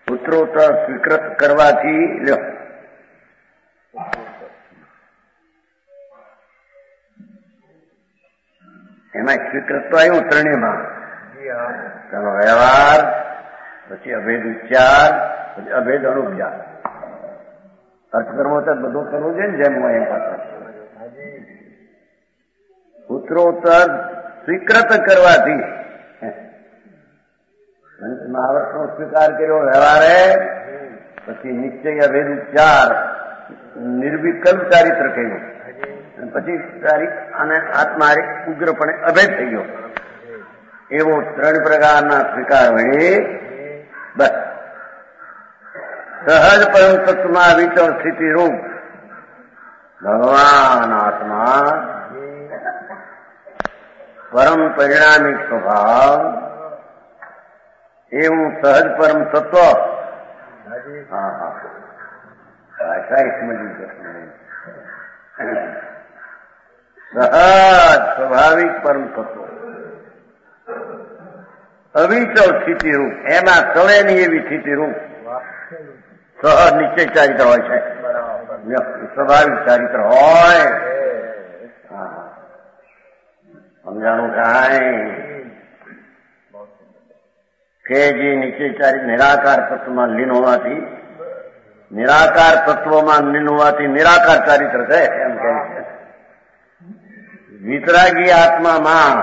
ઉત્તરોત્તર સ્વીકૃત કરવાથી લ્યો એમાં સ્વીકૃત તો આવ્યું ત્રણેયમાં. ચાલો વ્યવહાર, પછી અભેદ ઉચ્ચાર, પછી અભેદ અનુચ્ચાર. અર્થ કરવો તો બધો કરવો જોઈએ ને જેમ હું એમ પાછળ. ઉત્તરોત્તર સ્વીકૃત કરવાથી મહાવર્તનો સ્વીકાર કર્યો વ્યવહારે, પછી નિશ્ચય અભેદ ઉચ્ચાર, નિર્વિકલ્પ ચારિત્ર કહ્યું, પછી અને આત્મા ઉગ્રપણે અભેદ થઈ ગયો. એવો ત્રણ પ્રકારના સ્વીકાર વડે બસ સહજ પરમ તત્વમાં વિચર સ્થિતિ રૂપ ભગવાન આત્મા પરમ પરિણામિક સ્વભાવ એવું સહજ પરમ તત્વ. હા હા ભાષા સમજી જશે. સહજ સ્વાભાવિક પરમ તત્વ અવિચળ સ્થિતિ રૂપ, એમાં ચલે નહીં એવી સ્થિતિ રૂપ સહજ નિશ્ચય ચારિત્ર હોય છે. સ્વાભાવિક ચારિત્ર હોય. સમજાણું કાંઈ કે જે નિશ્ચય ચારિત્ર નિરાકાર તત્વમાં લીન હોવાથી, નિરાકાર તત્વમાં લીન હોવાથી નિરાકાર ચારિત્ર છે એમ કહે છે. વિતરાગી આત્મામાં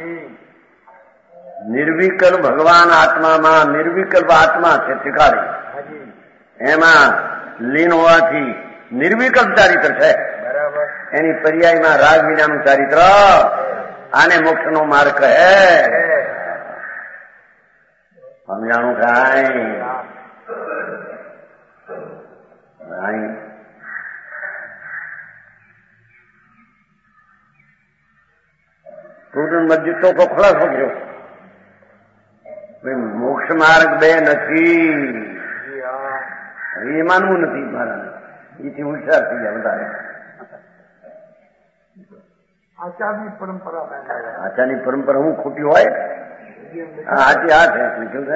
નિર્વિકલ્પ ભગવાન આત્મામાં નિર્વિકલ્પ આત્મા છે ઠીકારી, એમાં લીન હોવાથી નિર્વિકલ્પ ચારિત્ર છે. એની પર્યાયમાં રાગ વિનાનું ચારિત્ર, આને મોક્ષનો માર્ગ કહે. સમજાણું કાંઈ? સ્ટુડન્ટ મસ્જિદ તો ખલાસો ગયો. મોક્ષ માર્ગ બે નથી એ માનવું નથી મારા. એથી હોશિયાર થઈ જાય વધારે. આચારની પરંપરા આચારની પરંપરા હું ખોટી હોય? આચી આ છે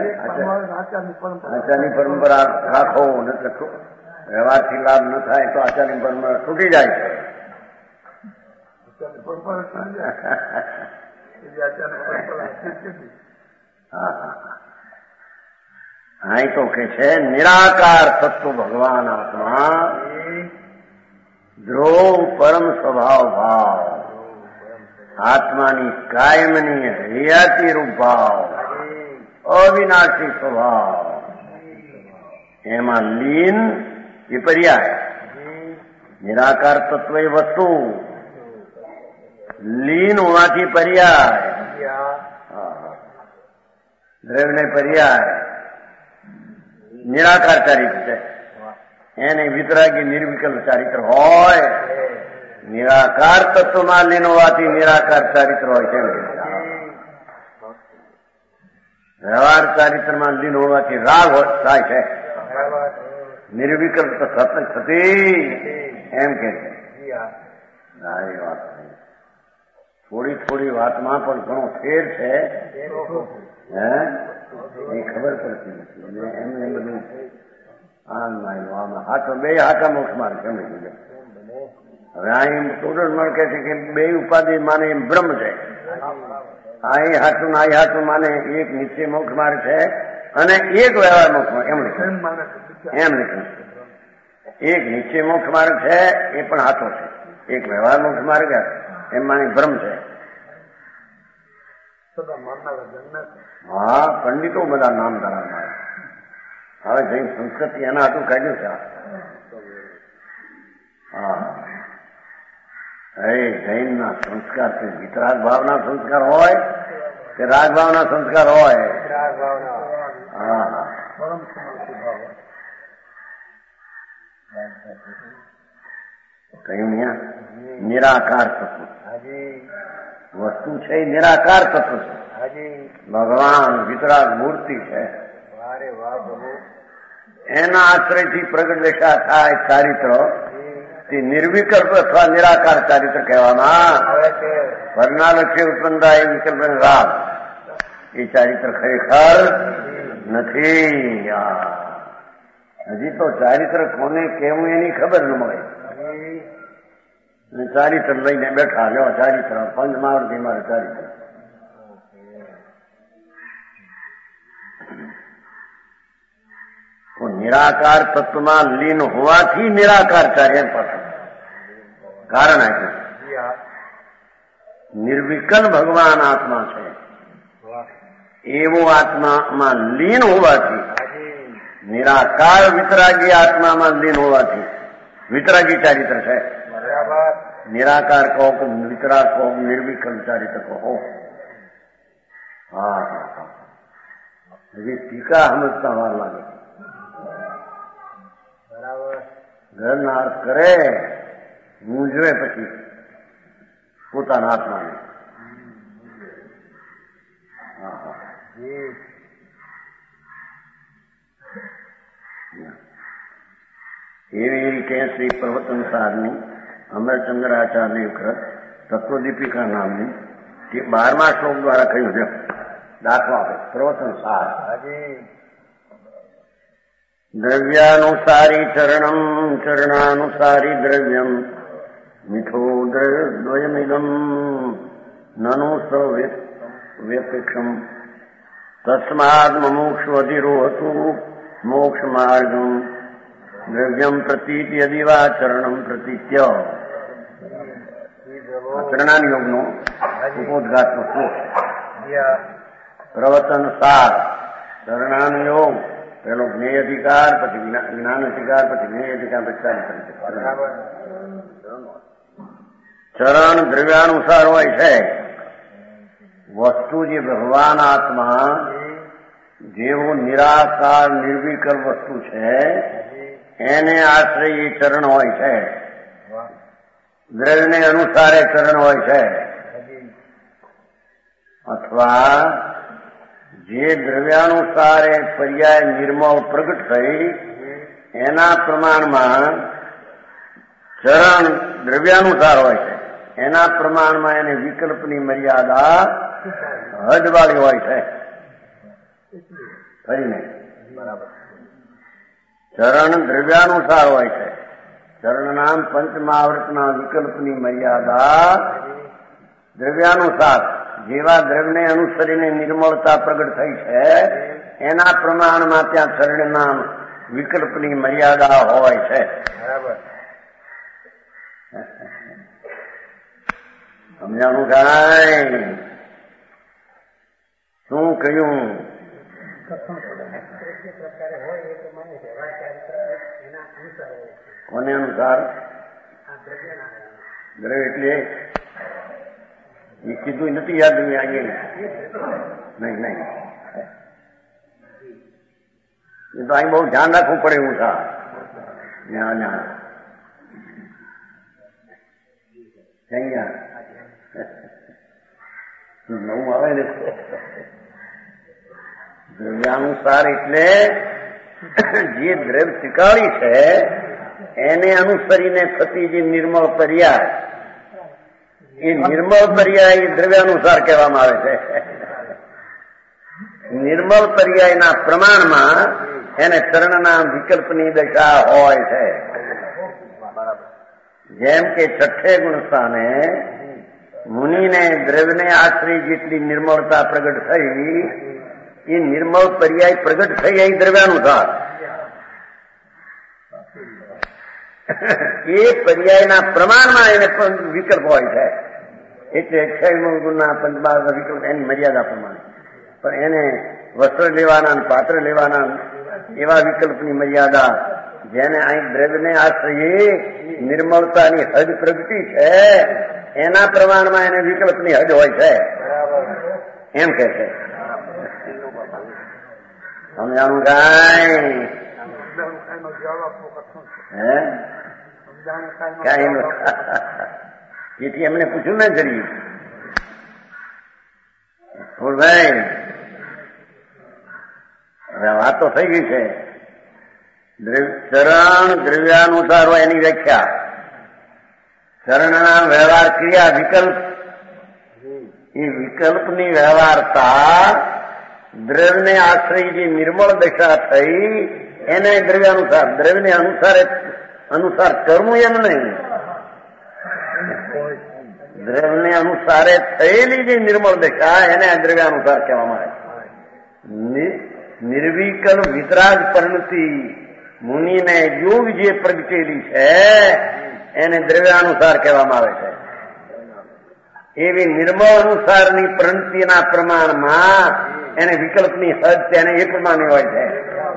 આચારની પરંપરા રાખો નથી. વ્યવહારથી લાભ ન થાય તો આચારની પરંપરા તૂટી જાય છે. અહીં તો કે છે નિરાકાર તત્વ ભગવાન આત્મા ધ્રુવ પરમ સ્વભાવ ભાવ, આત્માની કાયમની હયાતી રૂપ ભાવ, અવિનાશી સ્વભાવ, એમાં લીન એ પર્યાય. નિરાકાર તત્વ એ વસ્તુ, લીન હોવાથી પર્યાય, દ્રવ્યને પર્યાય નિરાકાર ચારિત્ર છે. એને વિતરાગી નિર્વિકલ્પ ચારિત્ર હોય. નિરાકાર તત્વમાં લીન હોવાથી નિરાકાર ચારિત્ર હોય છે. વ્યવહાર ચારિત્રમાં લીન હોવાથી રાગ થાય છે. નિર્વિકલ્પ થતી એમ કે છે. સારી વાત. થોડી થોડી વાતમાં પણ ઘણો ફેર છે હે એ ખબર પડતી નથી. એમને બધું આમ હાથ બે હાથા મોક્ષ માર્ગ છે. હવે અહીં સ્ટુડન્ટ મને કહે છે કે બે ઉપાધિ માને એમ બ્રહ્મ છે. અહીં હાથું ને અહીં હાથું માને એક નિશ્ચય મોક્ષ માર્ગ છે અને એક વ્યવહાર મોક્ષ માર્ગ એમ લખ્યું એમ લખ્યું. એક નિશ્ચય મોક્ષ માર્ગ છે એ પણ હાથો છે. એક વ્યવહાર મોક્ષ માર્ગ એમ માને બ્રહ્મ છે. હા પંડિતો બધા નામ ધરાવનાર. હવે જૈન સંસ્કૃતિ એના હાથું કાઢ્યું છે. હા હે જૈન ના સંસ્કાર છે. વિતરાગ ભાવના સંસ્કાર હોય કે રાગ ભાવના સંસ્કાર હોય? હા હા કહ્યું ને નિરાકાર તત્વ વસ્તુ છે. નિરાકાર તત્વ છે. ભગવાન વિતરાગ મૂર્તિ છે. એના આશ્રયથી પ્રગટ દેખા થાય ચારિત્ર તે નિર્વિકલ્પ અથવા નિરાકાર ચારિત્ર કહેવામાં વરના લક્ષ્ય ઉત્પન્ન થાય વિકલ્પ રાગ એ ચારિત્ર ખરેખર નથી. હજી તો ચારિત્ર કોને કેવું એની ખબર ન મળે. અને ચારિત્ર લઈને બેઠા લ્યો ચારિત્ર પંચમહાવૃત્તિ મારે ચારિત્ર. તો નિરાકાર તત્વમાં લીન હોવાથી નિરાકાર ચાર્ય પાછું કારણ આપ્યું. નિર્વિકલ ભગવાન આત્મા છે એવો આત્મામાં લીન હોવાથી, નિરાકાર વિતરાગી આત્મામાં લીન હોવાથી વિતરાગી ચારિત્ર છે. નિરાકાર કહો કે વિતરાગ કહો, નિર્વિકલ ચારિત્ર કહો. હા હા હા હજી ટીકા સમજતા વાર લાગે. ઘરના અર્થ કરે મૂંઝવે પછી પોતાના આત્માને. એવી રીતે શ્રી પ્રવચન સારની અમરચંદ્રાચાર્ય કૃત તત્વદીપિકા નામની તે બારમા શ્લોક દ્વારા કહ્યું છે. દાખલો આપે પ્રવચન સાર. દ્રવ્યાનુસારી ચરણમ ચરણાનુસારી દ્રવ્યમ મિથો દ્વયમિદમ નનુ સ વ્યપેક્ષમ તસ્માદ મુમુક્ષુઅધિરોહતુ મોક્ષ માર્ગમ દ્રવ્યમ પ્રતીતિ અદિવા ચરણમ પ્રતીત્ય. ચરણાન યોગનો ઉपोद्घातનો શ્લોક. પ્રવચન સાર ચરણાન યોગ પેલો જ્ઞેય અધિકાર, પછી જ્ઞાન અધિકાર, પછી જ્ઞેય અધિકાર, પછી ચરણ દ્રવ્યાનુસાર હોય છે. વસ્તુ જે ભગવાન આત્મા જેવો નિરાકાર નિર્વિકલ્પ વસ્તુ છે એને આશ્રય એ ચરણ હોય છે. દ્રવ્યને અનુસારે ચરણ હોય છે. અથવા જે દ્રવ્યાનુસારે પર્યાય નિર્મળ પ્રગટ થઈ એના પ્રમાણમાં ચરણ દ્રવ્યાનુસાર હોય છે. એના પ્રમાણમાં એને વિકલ્પની મર્યાદા હદવાળી હોય છે. ફરીને ચરણ દ્રવ્યાનુસાર હોય છે. ચરણનામ પંચમહાવૃતના વિકલ્પની મર્યાદા દ્રવ્યાનુસાર જેવા દ્રવ્યને અનુસરીને નિર્મળતા પ્રગટ થઈ છે એના પ્રમાણમાં ત્યાં ચરણના વિકલ્પની મર્યાદા હોય છે. બરાબર સમજાણું કાંઈ? શું કહ્યું? કોને અનુસાર? દ્રવ્ય એટલે એ કીધું નથી યાદ નહીં આગે નહીં નહીં એ તો અહીં બહુ ધ્યાન રાખવું પડે એવું છે. નવું આવે ને દ્રવ્યાનુસાર એટલે જે દ્રવ્ય સ્વીકારી છે એને અનુસરીને થતી જે નિર્મળ પર્યાય, એ નિર્મળ પર્યાય દ્રવ્યાનુસાર કહેવામાં આવે છે. નિર્મળ પર્યાયના પ્રમાણમાં એને ચરણના વિકલ્પની દશા હોય છે. જેમ કે છઠ્ઠે ગુણસ્થાને મુનિને દ્રવ્યને આશ્રય જેટલી નિર્મળતા પ્રગટ થઈ એ નિર્મળ પર્યાય પ્રગટ થઈ એ દ્રવ્યાનુસાર. એ પર્યાયના પ્રમાણમાં એને પણ વિકલ્પ હોય છે. એટલે અક્ષય ગુણના પંચમહાવૃતના વિકલ્પ એની મર્યાદા પ્રમાણે. પણ એને વસ્ત્ર લેવાના પાત્ર લેવાના એવા વિકલ્પની મર્યાદા જેને અહીં દ્રવ્યને આશ્રયે નિર્મળતાની હદ પ્રગટી છે એના પ્રમાણમાં એને વિકલ્પની હદ હોય છે એમ કે છે. સમજાણું કાંઈ? હે કાંઈ એથી એમને પૂછ્યું ને જરી ભાઈ હવે વાત તો થઈ ગઈ છે. ચરણ દ્રવ્યાનુસાર હોય એની વ્યાખ્યા. ચરણના વ્યવહાર ક્રિયા વિકલ્પ, એ વિકલ્પની વ્યવહારતા દ્રવ્યને આશ્રય જે નિર્મળ દશા થઈ એને દ્રવ્ય અનુસાર, દ્રવ્યને અનુસાર અનુસાર કરવું એમ નહીં. દ્રવ્યને અનુસારે થયેલી જે નિર્મળ દશા એને દ્રવ્ય અનુસાર કહેવામાં આવે. નિર્વિકલ વિતરાગ પરિણતિ મુનિને યોગ જે પ્રગટેલી છે એને દ્રવ્યાનુસાર કહેવામાં આવે છે. એવી નિર્મળ અનુસારની પ્રણતિના પ્રમાણમાં એને વિકલ્પની હદ તેને એ પ્રમાણે હોય છે.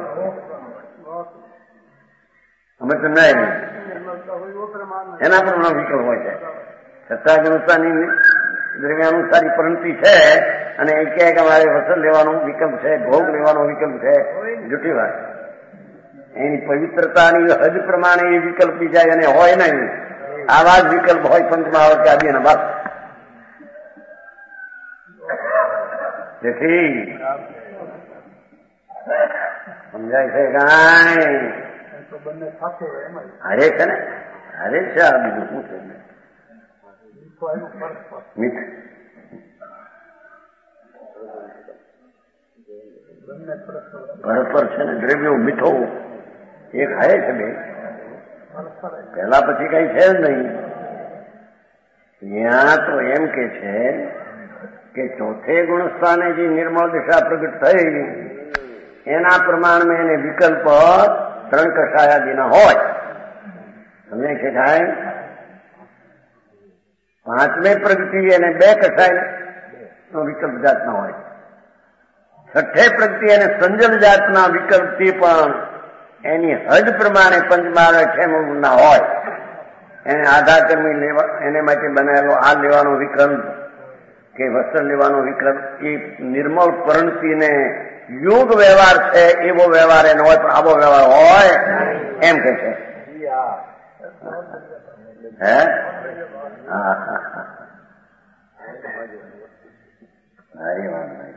અમે તો નહીં એના પ્રમાણે વિકલ્પ હોય છે. સત્તાગુણતાની દ્રવ્યાનુસારી પ્રણતિ છે અને એ કહે કે અમારે વસન લેવાનો વિકલ્પ છે, ભોગ લેવાનો વિકલ્પ છે, જૂઠી વાત. એની પવિત્રતાની હદ પ્રમાણે એ વિકલ્પ બીજા એને હોય નહીં. આવા જ વિકલ્પ હોય પંચમહાવર્ત કે આદિના બાપ. જેથી સમજાય છે કાંઈ હરે છે ને હરે છે. આ બીજું શું છે? મીઠ પરસ્પર છે ને દ્રવ્યો મીઠો એ ખાય છે બે પહેલા પછી કઈ છે જ નહીં. ત્યાં તો એમ કે છે કે ચોથે ગુણસ્થાને જે નિર્મળ દિશા પ્રગટ થઈ એના પ્રમાણમાં એને વિકલ્પ ત્રણ કષાયાદીના હોય. સમજાય છે કાંઈ? પાંચમે પ્રગતિ અને બે કષાય નો વિકલ્પ જાતના હોય. છઠ્ઠે પ્રગતિ અને સંજમ જાતના વિકલ્પથી પણ એની હદ પ્રમાણે પંચમહાવર્ત છે ના હોય. એને આધાકર્મી લેવા એને માટે બનાવેલો આ લેવાનો વિકલ્પ કે વસ્ત્ર લેવાનો વિકલ્પ એ નિર્મળ પરણતિને યોગ વ્યવહાર છે એવો વ્યવહાર એનો હોય, પણ આવો વ્યવહાર હોય એમ કે છે. હે હા હા હા સારી વાત નહીં.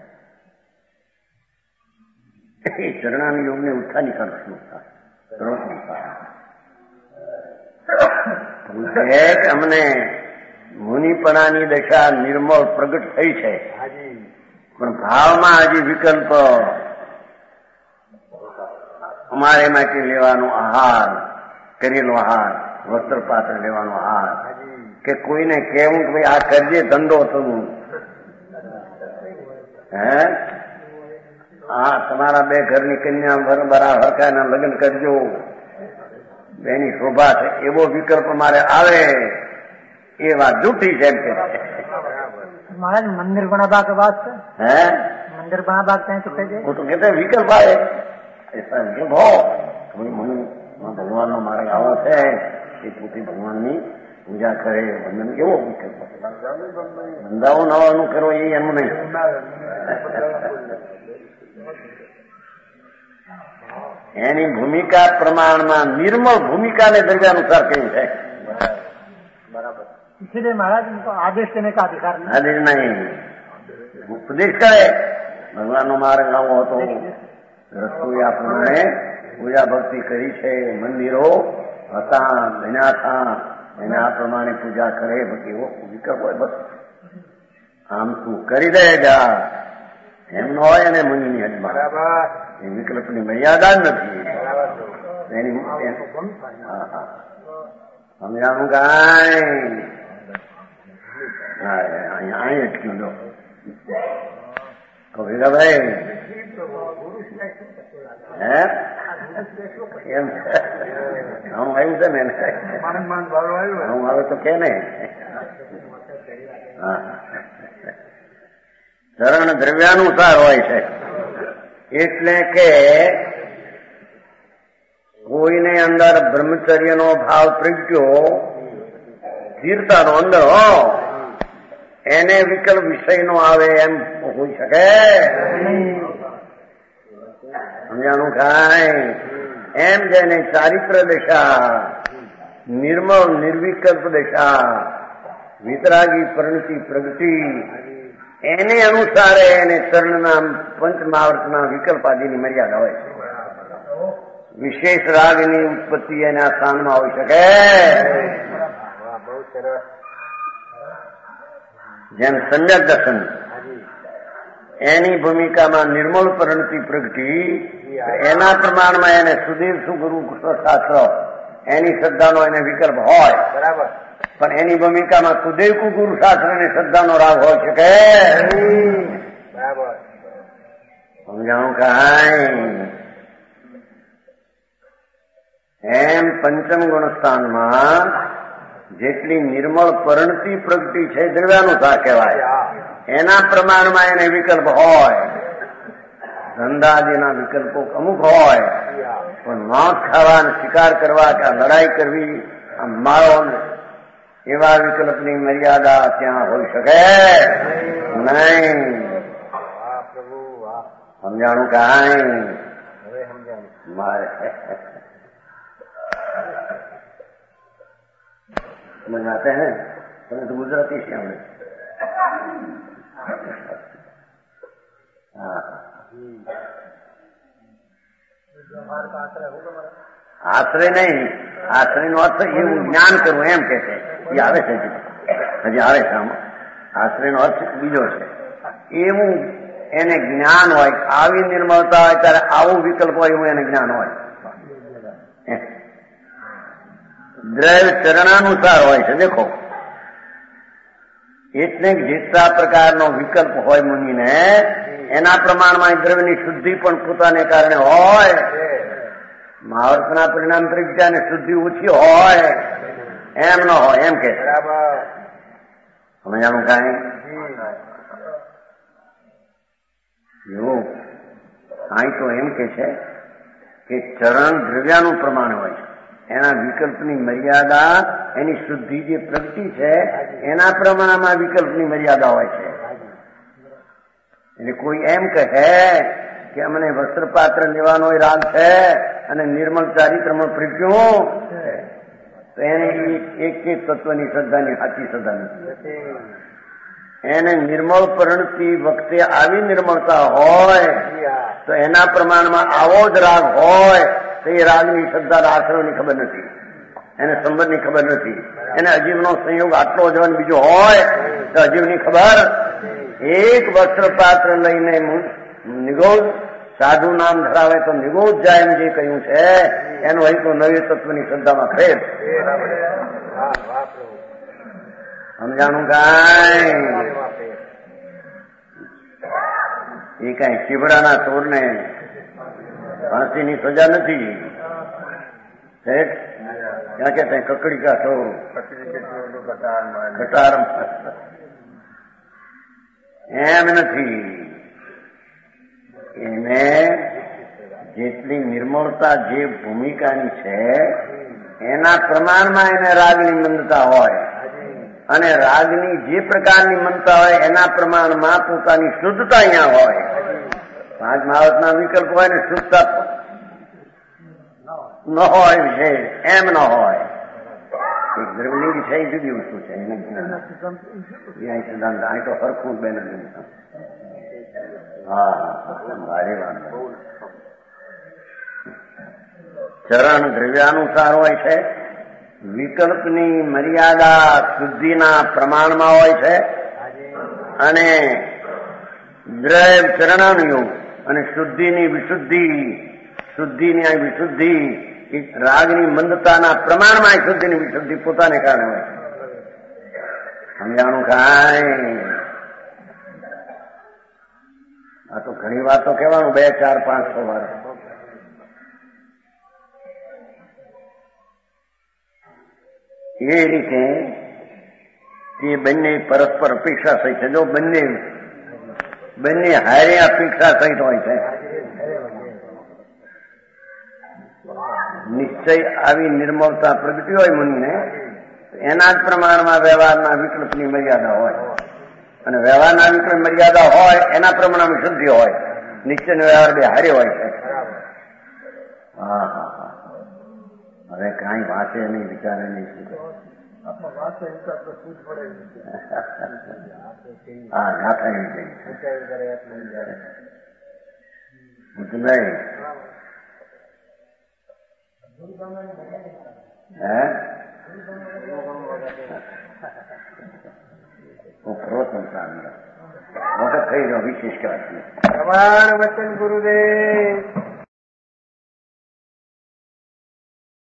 એ ચરણાની યોગને ઉત્થાની કરશું અમને મુનિપણાની દશા નિર્મળ પ્રગટ થઈ છે, પણ ભાવમાં હજી વિકલ્પ અમારે માટે લેવાનો આહાર, કરેલો આહાર, વસ્ત્ર પાત્ર લેવાનો આહાર કે કોઈને કહેવું કે ભાઈ આ કરજે ધંધો થવું. હે હા તમારા બે ઘરની કન્યા બરાબર હરકાના લગ્ન કરજો એની શોભા છે એવો વિકલ્પ મારે આવે એ વાત જૂઠી છે એમ કે महाराज मंदिर बना के बात है मंदिर बना बात कहें तो कहते वो तो कहते विकल्प आए ऐसा विकल्प हो भगवान नो मार्ग आવો છે એ પોતે ભગવાનની પૂજા કરે વંદન કેવો વિકલ્પ બંધાવો નવાનું કરો એ એનું નહીં. એની ભૂમિકા પ્રમાણમાં નિર્મળ ભૂમિકાને દ્રવ્યાનુસાર કહ્યું છે. बराबर. इसीलिए महाराज उनको आदेश देने का अधिकार नहीं. आदेश नहीं, उपदेश करे. ભગવાનનો માર્ગ આવો હતો, રસોઈયા પ્રમાણે પૂજા ભક્તિ કરી છે, મંદિરો હતા બન્યા હતા એને આ પ્રમાણે પૂજા કરે. પછી એવો વિકલ્પ હોય બસ આમ તું કરી દે જા એમ ન હોય. અને મુનિની હદમાં એ વિકલ્પની મર્યાદા જ નથી. એની હા હા સમજાવું કાંઈ અહીં અટક્યું લો ભેગા ભાઈ હે એમ હું આવ્યું છે ને હું આવે તો કે ને હા ચરણ દ્રવ્યાનુસાર હોય છે. એટલે કે કોઈને અંદર બ્રહ્મચર્યનો ભાવ પ્રગટ્યો સ્થિરતાનો અંદર હો એને વિકલ્પ વિષયનો આવે એમ હોઈ શકે? સમજાણું કાંઈ? એમ જેને ચારિત્ર દશા, નિર્મળ નિર્વિકલ્પ દશા, વિતરાગી પરિણતિ પ્રગતિ એને અનુસારે એને ચરણના પંચમહાવર્તના વિકલ્પ આદિની મર્યાદા હોય છે. વિશેષ રાગની ઉત્પત્તિ એના સ્થાનમાં હોઈ શકે. જેમ સમ્યક દર્શન એની ભૂમિકામાં નિર્મળ પરણતી પ્રગતિ, એના પ્રમાણમાં એને સુધીર સુગુરુ શાસ્ત્ર એની શ્રદ્ધાનો એને વિકલ્પ હોય બરાબર, પણ એની ભૂમિકામાં સુદેવ ગુરુ શાસ્ત્ર ની શ્રદ્ધાનો રાગ હોય શકે બરાબર. સમજાણું કાંઈ? એમ પંચમ ગુણ સ્થાનમાં જેટલી નિર્મળ પરણતી પ્રગતિ છે દ્રવ્યાનુસાર કહેવાય, એના પ્રમાણમાં એને વિકલ્પ હોય. ધંધાદીના વિકલ્પો અમુક હોય, પણ માંસ ખાવા, શિકાર કરવા કે લડાઈ કરવી, આ મારો એવા વિકલ્પની મર્યાદા ત્યાં હોઈ શકે નહીં. સમજાણું કાંઈ? હવે સમજાણું. મારે समझ में आते हैं? तुम्हें तो गुजराती से हमने આશ્રય નહીં, આશ્રય નો અર્થ એવું જ્ઞાન કરવું એમ કે છે. એ આવે છે હજી આવે છે આમાં. આશ્રય નો અર્થ બીજો છે. એવું એને જ્ઞાન હોય, આવી નિર્મળતા હોય ત્યારે આવું વિકલ્પ હોય એવું એને જ્ઞાન હોય. દ્રવ્ય ચરણાનુસાર હોય છે. દેખો, એટલે જેટલા પ્રકારનો વિકલ્પ હોય મુનિને, એના પ્રમાણમાં દ્રવ્યની શુદ્ધિ પણ પોતાને કારણે હોય. મહાવર્તના પરિણામ તરીકે શુદ્ધિ ઓછી હોય એમ ન હોય એમ કે સમજાણું કાંઈ? એવું કાંઈ તો એમ કે છે કે ચરણ દ્રવ્યાનું પ્રમાણ હોય છે, એના વિકલ્પની મર્યાદા, એની શુદ્ધિ જે પ્રગતિ છે એના પ્રમાણમાં વિકલ્પની મર્યાદા હોય છે. એટલે કોઈ એમ કહે કે અમને વસ્ત્રપાત્ર લેવાનો રાગ છે અને નિર્મળ ચારિત્રમાં પ્રજ્ઞો, તો એને એક એક તત્વની શ્રદ્ધાની સાચી શ્રદ્ધા નથી. એને નિર્મળ પરણતી વખતે આવી નિર્મળતા હોય તો એના પ્રમાણમાં આવો જ રાગ હોય તો એ રાગની શ્રદ્ધા આશ્રમની ખબર નથી, એને સંબંધની ખબર નથી. એને અજીવનો સંયોગ આટલો જ બીજો હોય તો અજીવની ખબર. એક વસ્ત્રપાત્ર લઈને નિગોજ સાધુ નામ ધરાવે તો નિગોજ જાય એમ જે કહ્યું છે એનો અહીં તો નવી તત્વની શ્રદ્ધામાં ફેર. સમજાણું કાંઈ? એ કઈ ચીભડાના ચોરને ફાંસીની સજા નથી. ક્યાં કે કકડી કા છો કટાર એમ નથી. એને જેટલી નિર્મળતા જે ભૂમિકાની છે એના પ્રમાણમાં એને રાગની મંદતા હોય, અને રાગની જે પ્રકારની મનતા હોય એના પ્રમાણમાં પોતાની શુદ્ધતા અહીંયા હોય. પાંચ મહાવતના વિકલ્પ હોય ને શુદ્ધતા ન હોય વિશેષ એમ ન હોય. એક દ્રવ્યની વિષય જુદી વસ્તુ છે. એને સિદ્ધાંત અહીં તો હરખું બેન. હા ભારે વાત. ચરણ દ્રવ્યાનુસાર હોય છે, વિકલ્પની મર્યાદા શુદ્ધિના પ્રમાણમાં હોય છે, અને દ્રવ્ય ચરણાનુયોગ અને શુદ્ધિની વિશુદ્ધિ, શુદ્ધિની આ વિશુદ્ધિ રાગની મંદતાના પ્રમાણમાં શુદ્ધિની વિશુદ્ધિ પોતાને કારણે હોય. સમજાણું કાંઈ? આ તો ઘણી વાર તો કહેવાનું બે ચાર પાંચ છ વાર. એ રીતે એ બંને પરસ્પર અપેક્ષા સહિત છે. જો બંને બંને હારે અપેક્ષા સહિત હોય છે, નિશ્ચય આવી નિર્મળતા પ્રગતિ હોય મુનિને, એના જ પ્રમાણમાં વ્યવહારના વિકલ્પની મર્યાદા હોય, અને વ્યવહારના વિકલ્પ મર્યાદા હોય એના પ્રમાણમાં શુદ્ધિ હોય. નિશ્ચય ને વ્યવહાર બે હારે હોય છે. હા હા હા. હવે કાંઈ વાંચે નહીં, વિચારે નહીં. હા ગાથા એવી નહીં. હે ઉપરો સંસાર વખત થઈ રહ્યો વિશેષ કાળ પ્રમાણ વચન ગુરુદેવ.